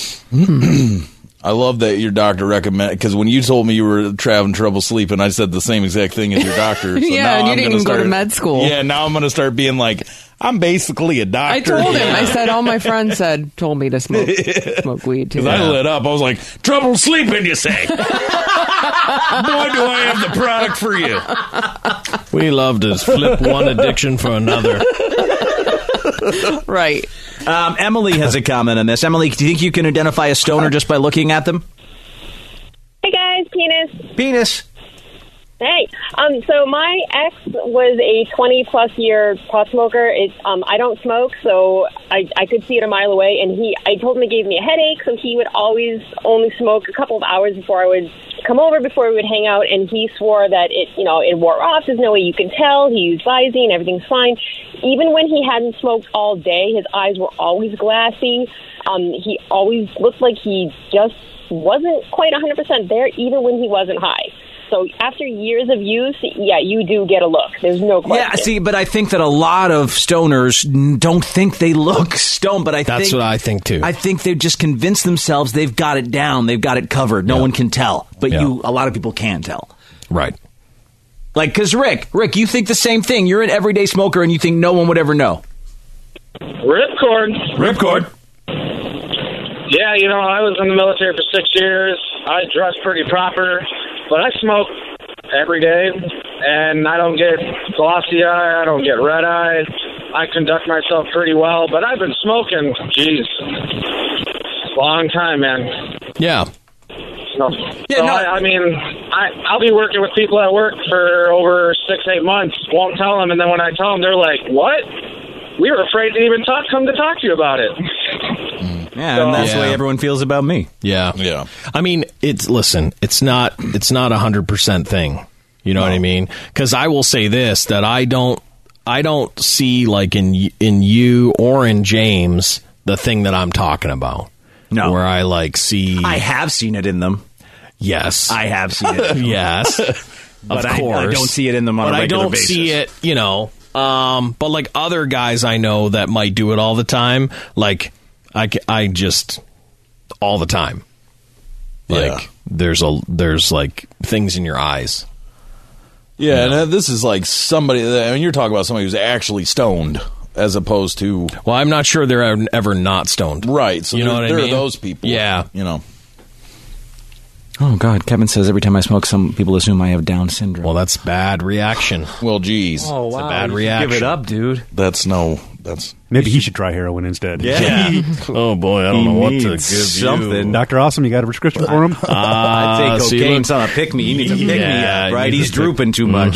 [SPEAKER 4] I love that your doctor recommended, because when you told me you were having trouble sleeping, I said the same exact thing as your doctor. So
[SPEAKER 5] Yeah,
[SPEAKER 4] now
[SPEAKER 5] and you
[SPEAKER 4] I'm
[SPEAKER 5] didn't
[SPEAKER 4] gonna
[SPEAKER 5] even go to med school.
[SPEAKER 4] Yeah, now I'm going to start being like, I'm basically a doctor.
[SPEAKER 5] I told him. I said all my friends told me to smoke weed too.
[SPEAKER 4] Because I lit up. I was like, trouble sleeping, you say? Boy, do I have the product for you.
[SPEAKER 3] We love to flip one addiction for another.
[SPEAKER 5] Right.
[SPEAKER 2] Emily has a comment on this. Emily, do you think you can identify a stoner just by looking at them?
[SPEAKER 11] Hey guys, Penis.
[SPEAKER 2] Penis.
[SPEAKER 11] Hey. So my ex was a 20-plus year pot smoker. I don't smoke, so I could see it a mile away. And I told him it gave me a headache, so he would always only smoke a couple of hours before I would come over, before we would hang out. And he swore that it wore off. There's no way you can tell. He used Visine. Everything's fine. Even when he hadn't smoked all day, his eyes were always glassy. He always looked like he just wasn't quite 100% there, even when he wasn't high. So after years of use, yeah, you do get a look. There's no question.
[SPEAKER 2] Yeah, see, but I think that a lot of stoners don't think they look stoned. But
[SPEAKER 3] that's what I think too.
[SPEAKER 2] I think they've just convinced themselves they've got it down, they've got it covered. No one can tell, but a lot of people can tell.
[SPEAKER 3] Right.
[SPEAKER 2] Like, because Rick, you think the same thing. You're an everyday smoker, and you think no one would ever know.
[SPEAKER 12] Ripcord. Yeah, I was in the military for 6 years. I dress pretty proper, but I smoke every day, and I don't get glossy eye, I don't get red eye. I conduct myself pretty well, but I've been smoking, long time, man.
[SPEAKER 3] Yeah.
[SPEAKER 12] No.
[SPEAKER 2] Yeah,
[SPEAKER 12] So,
[SPEAKER 2] no.
[SPEAKER 12] I mean, I'll be working with people at work for over 6-8 months. Won't tell them, and then when I tell them, they're like, "What? We were afraid to even come to talk to you about it."
[SPEAKER 2] Yeah, and that's the way everyone feels about me.
[SPEAKER 4] Yeah.
[SPEAKER 3] I mean, it's not a 100% thing. You know what I mean? Because I will say this, that I don't see like in you or in James the thing that I'm talking about.
[SPEAKER 2] No,
[SPEAKER 3] where I like see.
[SPEAKER 2] I have seen it in them.
[SPEAKER 3] Yes,
[SPEAKER 2] I have seen it.
[SPEAKER 3] Yes,
[SPEAKER 2] but
[SPEAKER 3] of course.
[SPEAKER 2] I don't see it in them on a regular basis.
[SPEAKER 3] But I don't see it, you know. But like other guys I know that might do it all the time, like I just all the time. Like there's like things in your eyes.
[SPEAKER 4] Yeah, and this is like somebody. I mean, you're talking about somebody who's actually stoned, as opposed to.
[SPEAKER 3] Well, I'm not sure they're ever not stoned.
[SPEAKER 4] Right. So
[SPEAKER 3] you know what I
[SPEAKER 4] there
[SPEAKER 3] mean?
[SPEAKER 4] are those people.
[SPEAKER 3] Yeah.
[SPEAKER 4] You know.
[SPEAKER 2] Oh, God. Kevin says every time I smoke, some people assume I have Down syndrome.
[SPEAKER 3] Well, that's bad reaction.
[SPEAKER 4] Well, geez.
[SPEAKER 2] Oh, wow.
[SPEAKER 3] It's a bad reaction.
[SPEAKER 2] Give it up, dude.
[SPEAKER 4] That's
[SPEAKER 6] maybe he should try heroin instead.
[SPEAKER 2] Yeah.
[SPEAKER 3] Oh, boy. I don't know what to give
[SPEAKER 2] something.
[SPEAKER 3] you.
[SPEAKER 6] Dr. Awesome, you got a prescription for him?
[SPEAKER 2] I take cocaine's on a pick-me. He needs a pick-me up, right? He's drooping too much.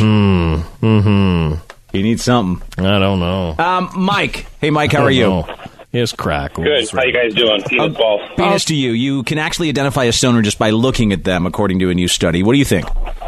[SPEAKER 2] He needs something.
[SPEAKER 3] I don't know.
[SPEAKER 2] Mike. Hey, Mike, how are you?
[SPEAKER 3] Here's crack.
[SPEAKER 13] Good. How you guys doing? Penis balls.
[SPEAKER 2] Penis to you. You can actually identify a stoner just by looking at them, according to a new study. What do you think?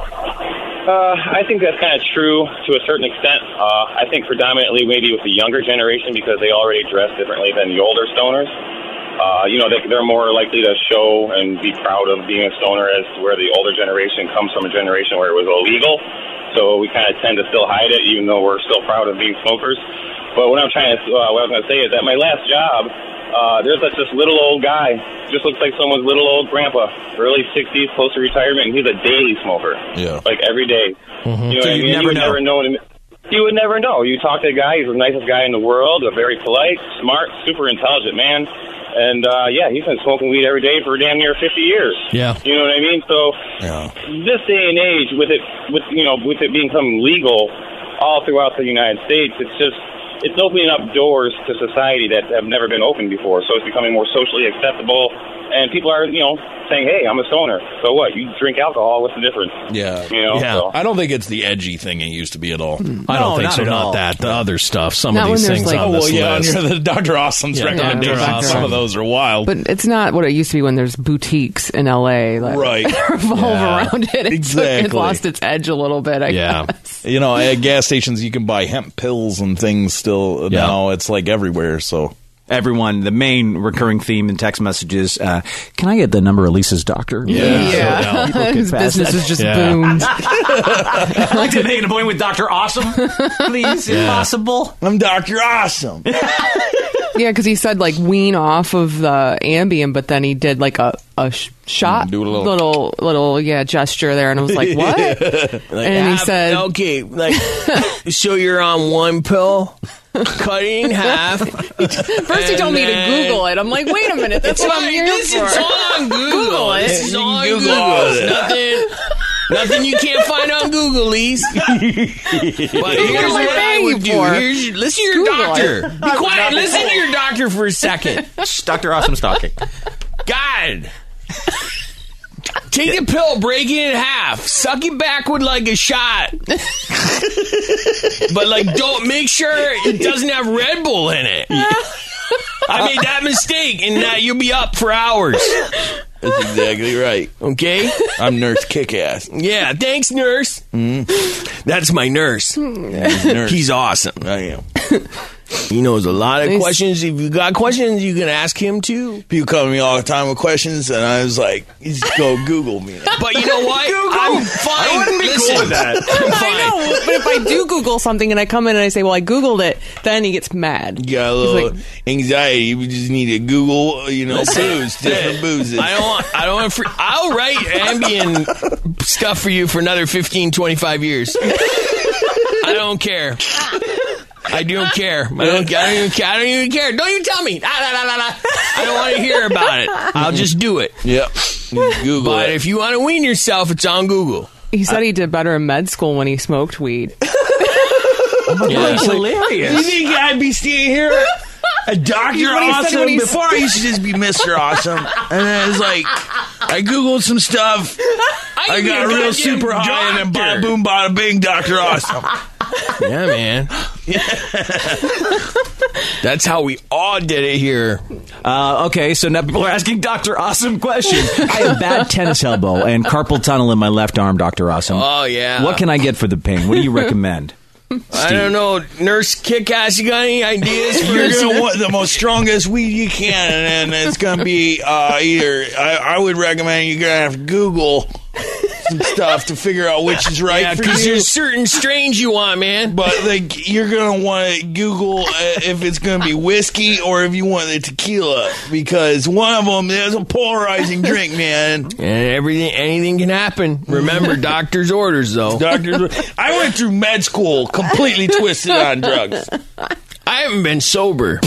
[SPEAKER 13] I think that's kind of true to a certain extent. I think predominantly maybe with the younger generation because they already dress differently than the older stoners. They're more likely to show and be proud of being a stoner as to where the older generation comes from a generation where it was illegal. So we kind of tend to still hide it, even though we're still proud of being smokers. But what I was going to say is that my last job, there's this little old guy, just looks like someone's little old grandpa, early 60s, close to retirement, and he's a daily smoker.
[SPEAKER 4] Yeah.
[SPEAKER 13] Like every day.
[SPEAKER 2] Mm-hmm.
[SPEAKER 13] You know
[SPEAKER 2] So
[SPEAKER 13] what I mean? You would never know. You would never know. You talk to a guy, he's the nicest guy in the world, a very polite, smart, super intelligent man. And, he's been smoking weed every day for damn near 50 years.
[SPEAKER 3] Yeah.
[SPEAKER 13] You know what I mean? So, this day and age, with it becoming legal all throughout the United States, it's opening up doors to society that have never been opened before. So it's becoming more socially acceptable. And people are, saying, hey, I'm a stoner. So what? You drink alcohol. What's the difference?
[SPEAKER 4] Yeah.
[SPEAKER 13] So.
[SPEAKER 4] I don't think it's the edgy thing it used to be at all.
[SPEAKER 3] I don't think so. Not that. The other stuff. Some
[SPEAKER 5] Not
[SPEAKER 3] of these
[SPEAKER 5] when there's
[SPEAKER 3] things
[SPEAKER 5] like-
[SPEAKER 3] on this list.
[SPEAKER 4] Under the Dr. Awesome's recommendations.
[SPEAKER 5] Dr.
[SPEAKER 4] Some of those are wild.
[SPEAKER 5] But it's not what it used to be when there's boutiques in LA that
[SPEAKER 4] Right.
[SPEAKER 5] revolve around it. It
[SPEAKER 4] Exactly.
[SPEAKER 5] lost its edge a little bit, I guess.
[SPEAKER 4] At gas stations, you can buy hemp pills and things still. Now it's like everywhere. So
[SPEAKER 2] Everyone, the main recurring theme in text messages, can I get the number of Lisa's doctor?
[SPEAKER 5] Yeah. His business is just boomed.
[SPEAKER 2] I'd like to make an appointment with Dr. Awesome, please, if possible.
[SPEAKER 4] I'm Dr. Awesome.
[SPEAKER 5] Yeah, because he said like wean off of the Ambien, but then he did like a shot,
[SPEAKER 4] Do a
[SPEAKER 5] little gesture there, and I was like, what? And he said,
[SPEAKER 3] okay, so you're on one pill, cut it in half.
[SPEAKER 5] First he told me to Google it. I'm like, wait a minute, that's what I'm here for.
[SPEAKER 3] It's all on Google.
[SPEAKER 5] Google it.
[SPEAKER 3] This is all on Google. Nothing you can't find on Google, Lise. But here's what I would do. Listen to your doctor. Be quiet. Listen to your doctor for a second.
[SPEAKER 2] Dr. Awesome's talking.
[SPEAKER 3] God. Take the pill, break it in half, suck it backward like a shot. But don't make sure it doesn't have Red Bull in it. I made that mistake, and now you'll be up for hours.
[SPEAKER 4] That's exactly right.
[SPEAKER 3] Okay?
[SPEAKER 4] I'm Nurse Kickass.
[SPEAKER 3] Yeah, thanks, nurse. That's my nurse. He's awesome.
[SPEAKER 4] I am.
[SPEAKER 3] He knows a lot of questions. If you got questions, you can ask him too.
[SPEAKER 4] People come to me all the time with questions, and I was like, just go Google me.
[SPEAKER 3] But you know what? I'm fine.
[SPEAKER 2] I wouldn't be cool with that.
[SPEAKER 3] I'm fine.
[SPEAKER 5] I know, but if I do Google something and I come in and I say, well, I Googled it, then he gets mad.
[SPEAKER 4] You got a little anxiety. We just need to Google, booze, different boozes.
[SPEAKER 3] I don't want I'll write Ambien stuff for you for another 15, 25 years. I don't care. I don't care. I don't even care. Don't you tell me. I don't want to hear about it. I'll just do it.
[SPEAKER 4] Yep. Google
[SPEAKER 3] But
[SPEAKER 4] it.
[SPEAKER 3] if you want to wean yourself, it's on Google.
[SPEAKER 5] He said he did better in med school when he smoked weed.
[SPEAKER 2] That's hilarious.
[SPEAKER 4] You think I'd be staying here? A Dr.
[SPEAKER 5] What he said
[SPEAKER 4] Awesome?
[SPEAKER 5] when he-
[SPEAKER 4] Before I used to just be Mr. Awesome. And then it's like, I Googled some stuff. I got real super high and then bada boom, bada bing, Dr. Awesome.
[SPEAKER 3] Yeah, man. That's how we all did it here.
[SPEAKER 2] Okay, so now people are asking Dr. Awesome questions. I have bad tennis elbow and carpal tunnel in my left arm, Dr. Awesome.
[SPEAKER 3] Oh, yeah.
[SPEAKER 2] What can I get for the pain? What do you recommend?
[SPEAKER 3] I don't know. Nurse Kick-Ass, you got any ideas for
[SPEAKER 4] You're going to want the most strongest weed you can, and it's going to be either... I would recommend you're going to have to Google some stuff to figure out which is right for you.
[SPEAKER 3] Because there's certain strains you want, man.
[SPEAKER 4] But you're going to want to Google if it's going to be whiskey or if you want the tequila, because one of them is a polarizing drink, man.
[SPEAKER 3] And anything can happen. Remember, doctor's orders, though.
[SPEAKER 4] I went through med school completely twisted on drugs.
[SPEAKER 3] I haven't been sober.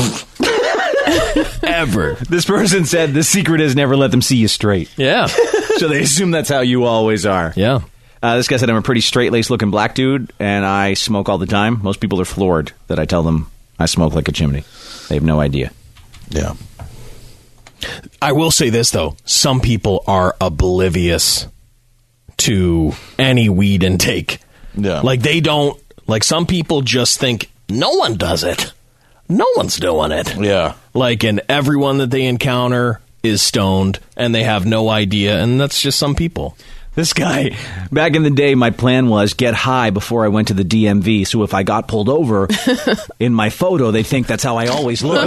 [SPEAKER 3] Ever.
[SPEAKER 2] This person said the secret is never let them see you straight.
[SPEAKER 3] Yeah.
[SPEAKER 2] So they assume that's how you always are.
[SPEAKER 3] Yeah.
[SPEAKER 2] This guy said, I'm a pretty straight-laced looking black dude, and I smoke all the time. Most people are floored that I tell them I smoke like a chimney. They have no idea.
[SPEAKER 4] Yeah.
[SPEAKER 3] I will say this, though. Some people are oblivious to any weed intake.
[SPEAKER 4] Yeah.
[SPEAKER 3] Like, they don't... Like, some people just think, no one does it. No one's doing it.
[SPEAKER 4] Yeah.
[SPEAKER 3] Like, and everyone that they encounter is stoned, and they have no idea, and that's just some people.
[SPEAKER 2] This guy, back in the day, my plan was get high before I went to the DMV, so if I got pulled over in my photo, they think that's how I always look.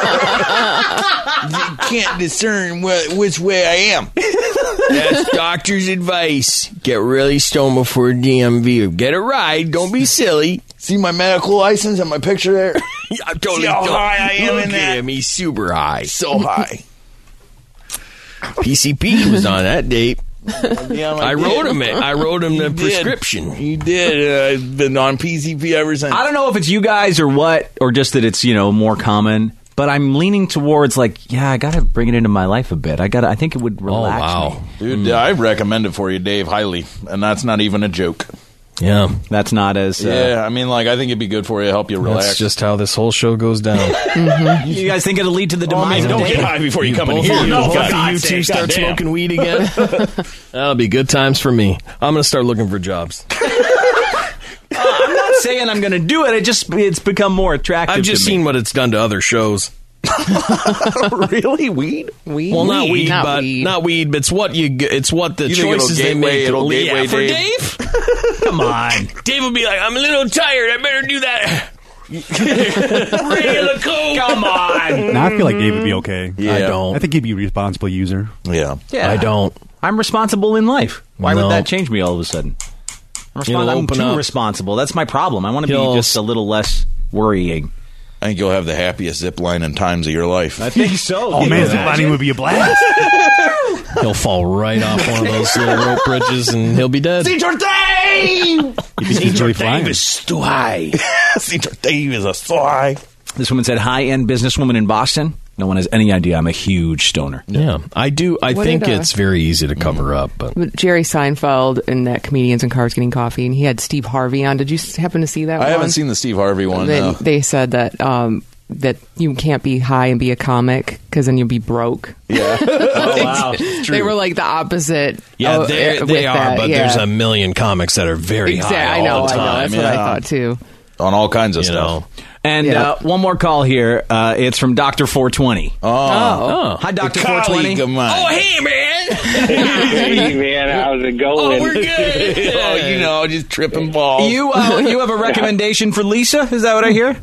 [SPEAKER 4] You can't discern which way I am.
[SPEAKER 3] That's doctor's advice. Get really stoned before DMV. Get a ride. Don't be silly.
[SPEAKER 4] See my medical license and my picture there?
[SPEAKER 3] Yeah, totally.
[SPEAKER 4] See how high I am
[SPEAKER 3] Look
[SPEAKER 4] in
[SPEAKER 3] at
[SPEAKER 4] that?
[SPEAKER 3] him. He's super high.
[SPEAKER 4] So high.
[SPEAKER 3] PCP was on that date.
[SPEAKER 4] Yeah,
[SPEAKER 3] I wrote him the
[SPEAKER 4] You
[SPEAKER 3] prescription.
[SPEAKER 4] Did. You did. I've been on PCP ever since.
[SPEAKER 2] I don't know if it's you guys or what, or just that it's, more common, but I'm leaning towards I got to bring it into my life a bit. I think it would relax me.
[SPEAKER 4] Dude, I recommend it for you, Dave, highly. And that's not even a joke.
[SPEAKER 3] Yeah.
[SPEAKER 2] That's not as...
[SPEAKER 4] I mean, I think it'd be good for you, help you relax.
[SPEAKER 3] That's just how this whole show goes down.
[SPEAKER 2] You guys think it'll lead to the demise of
[SPEAKER 4] don't
[SPEAKER 2] Dave?
[SPEAKER 4] get high before you come in
[SPEAKER 3] both
[SPEAKER 4] here.
[SPEAKER 3] of you,
[SPEAKER 4] No,
[SPEAKER 3] both
[SPEAKER 4] for
[SPEAKER 3] of you
[SPEAKER 4] God's
[SPEAKER 3] two
[SPEAKER 4] sake,
[SPEAKER 3] start
[SPEAKER 4] goddamn.
[SPEAKER 3] smoking weed again. That'll be good times for me. I'm going to start looking for jobs.
[SPEAKER 2] I'm not saying I'm going to do it. It's become more attractive
[SPEAKER 3] I've just
[SPEAKER 2] to me.
[SPEAKER 3] seen what it's done to other shows.
[SPEAKER 4] Really? Weed?
[SPEAKER 3] Well, not weed, but it's what the
[SPEAKER 4] You think
[SPEAKER 3] choices
[SPEAKER 4] it'll
[SPEAKER 3] they make.
[SPEAKER 4] it'll gateway
[SPEAKER 3] for
[SPEAKER 4] Dave?
[SPEAKER 3] Dave?
[SPEAKER 2] Come on.
[SPEAKER 3] Dave will be like, I'm a little tired. I better do that. Regular coke.
[SPEAKER 2] Come on.
[SPEAKER 6] Now I feel like Dave would be okay.
[SPEAKER 4] Yeah.
[SPEAKER 3] I don't.
[SPEAKER 6] I think he'd be a responsible user.
[SPEAKER 4] Yeah.
[SPEAKER 2] Yeah.
[SPEAKER 3] I don't.
[SPEAKER 2] I'm responsible in life. Why
[SPEAKER 3] No.
[SPEAKER 2] would that change me all of a sudden?
[SPEAKER 3] He'll
[SPEAKER 2] I'm
[SPEAKER 3] open
[SPEAKER 2] too
[SPEAKER 3] up.
[SPEAKER 2] responsible. That's my problem. I want to
[SPEAKER 3] He'll-
[SPEAKER 2] be just a little less worrying.
[SPEAKER 4] I think you'll have the happiest zip line in times of your life.
[SPEAKER 2] I think so.
[SPEAKER 6] Oh, man, ziplining would be a blast.
[SPEAKER 3] He'll fall right off one of those little rope bridges and he'll be dead.
[SPEAKER 4] Senor Dave!
[SPEAKER 6] You think he's really flying?
[SPEAKER 3] too high.
[SPEAKER 4] Senor Dave is a so high.
[SPEAKER 2] This woman said, high-end businesswoman in Boston. No one has any idea I'm a huge stoner.
[SPEAKER 3] Yeah, I do. I
[SPEAKER 5] What
[SPEAKER 3] think
[SPEAKER 5] did,
[SPEAKER 3] it's very easy to cover up. But
[SPEAKER 5] Jerry Seinfeld in that Comedians in Cars Getting Coffee, and he had Steve Harvey on. Did you happen to see that
[SPEAKER 4] I
[SPEAKER 5] one?
[SPEAKER 4] haven't seen the Steve Harvey one. No.
[SPEAKER 5] They said that that you can't be high and be a comic because then you'll be broke.
[SPEAKER 4] Yeah.
[SPEAKER 2] Oh, wow.
[SPEAKER 5] They were like the opposite.
[SPEAKER 3] yeah,
[SPEAKER 5] of-
[SPEAKER 3] they
[SPEAKER 5] with
[SPEAKER 3] are.
[SPEAKER 5] that,
[SPEAKER 3] But
[SPEAKER 5] yeah.
[SPEAKER 3] there's a million comics that are very high
[SPEAKER 5] I know,
[SPEAKER 3] all the
[SPEAKER 5] I know.
[SPEAKER 3] time.
[SPEAKER 5] That's what I thought too.
[SPEAKER 4] On all kinds of
[SPEAKER 3] You
[SPEAKER 4] stuff.
[SPEAKER 3] know.
[SPEAKER 2] And
[SPEAKER 5] Yeah.
[SPEAKER 2] one more call here. It's from Dr. 420.
[SPEAKER 4] Oh.
[SPEAKER 2] Hi, Dr.
[SPEAKER 4] A colleague
[SPEAKER 2] 420.
[SPEAKER 4] of mine.
[SPEAKER 3] Oh, hey, man.
[SPEAKER 12] Hey, man, how's it going?
[SPEAKER 3] Oh, we're good.
[SPEAKER 4] Oh, just tripping balls.
[SPEAKER 2] You have a recommendation for Lisa? Is that what I hear?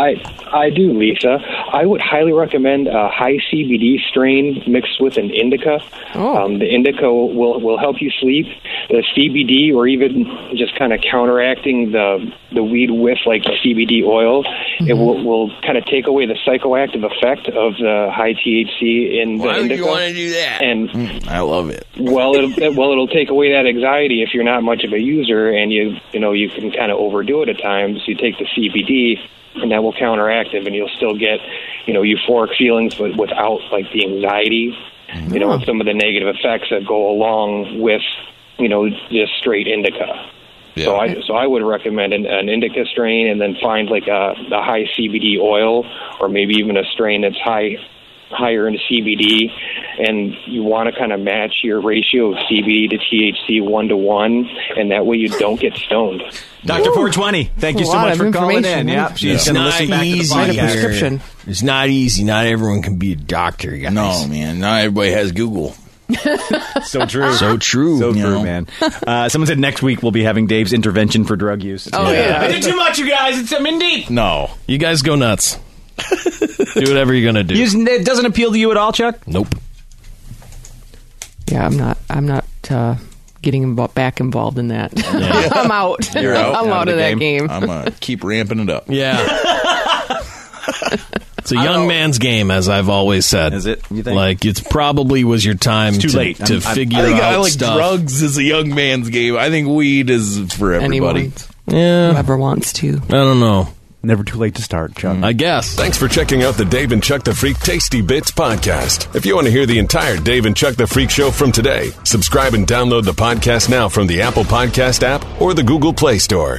[SPEAKER 14] I do, Lisa. I would highly recommend a high CBD strain mixed with an indica. The indica will help you sleep. The CBD, or even just kind of counteracting the weed with like the CBD oil, it will kind of take away the psychoactive effect of the high THC in the
[SPEAKER 3] Why would
[SPEAKER 14] indica.
[SPEAKER 3] you want to do that?
[SPEAKER 14] And
[SPEAKER 4] I love it.
[SPEAKER 14] it'll take away that anxiety if you're not much of a user, and you can kind of overdo it at times. You take the CBD, and that will counteract it, and you'll still get euphoric feelings, but without like the anxiety, and some of the negative effects that go along with just straight indica.
[SPEAKER 4] Yeah.
[SPEAKER 14] So I would recommend an indica strain, and then find like a high CBD oil, or maybe even a strain that's high higher into CBD, and you want to kind of match your ratio of CBD to THC 1-to-1, and that way you don't get stoned.
[SPEAKER 2] Dr. 420, thank you so much for calling in. Yep, she's going to listen back to the podcast.
[SPEAKER 3] It's not easy. Not everyone can be a doctor, guys.
[SPEAKER 4] No, man. Not everybody has Google.
[SPEAKER 2] So true.
[SPEAKER 3] So true.
[SPEAKER 2] So true, man. Someone said next week we'll be having Dave's intervention for drug use.
[SPEAKER 5] Oh, yeah.
[SPEAKER 2] I did too much, you guys. I'm in deep.
[SPEAKER 4] No.
[SPEAKER 3] You guys go nuts. Do whatever you're going to do.
[SPEAKER 2] It doesn't appeal to you at all, Chuck?
[SPEAKER 3] Nope.
[SPEAKER 5] Yeah, I'm not getting back involved in that.
[SPEAKER 3] Yeah.
[SPEAKER 5] I'm out.
[SPEAKER 4] You're out.
[SPEAKER 5] I'm out of that game.
[SPEAKER 4] I'm going to keep ramping it up.
[SPEAKER 3] Yeah. It's a young man's game, as I've always said.
[SPEAKER 2] Is it? You think?
[SPEAKER 3] Like, it probably was your time
[SPEAKER 2] It's too late.
[SPEAKER 3] to figure
[SPEAKER 4] I think
[SPEAKER 3] out
[SPEAKER 4] like
[SPEAKER 3] stuff.
[SPEAKER 4] drugs is a young man's game. I think weed is for everybody.
[SPEAKER 5] Anyone,
[SPEAKER 3] Yeah.
[SPEAKER 5] whoever wants to.
[SPEAKER 3] I don't know.
[SPEAKER 6] Never too late to start, Chuck.
[SPEAKER 3] I guess.
[SPEAKER 1] Thanks for checking out the Dave and Chuck the Freak Tasty Bits podcast. If you want to hear the entire Dave and Chuck the Freak show from today, subscribe and download the podcast now from the Apple Podcast app or the Google Play Store.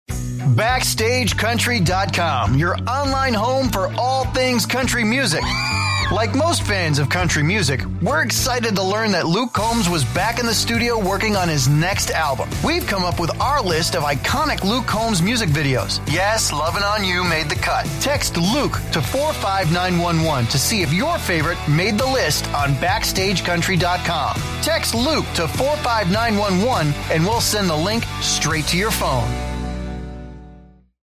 [SPEAKER 7] BackstageCountry.com, your online home for all things country music. Like most fans of country music, we're excited to learn that Luke Combs was back in the studio working on his next album. We've come up with our list of iconic Luke Combs music videos. Yes, Lovin' On You made the cut. Text Luke to 45911 to see if your favorite made the list on BackstageCountry.com. Text Luke to 45911 and we'll send the link straight to your phone.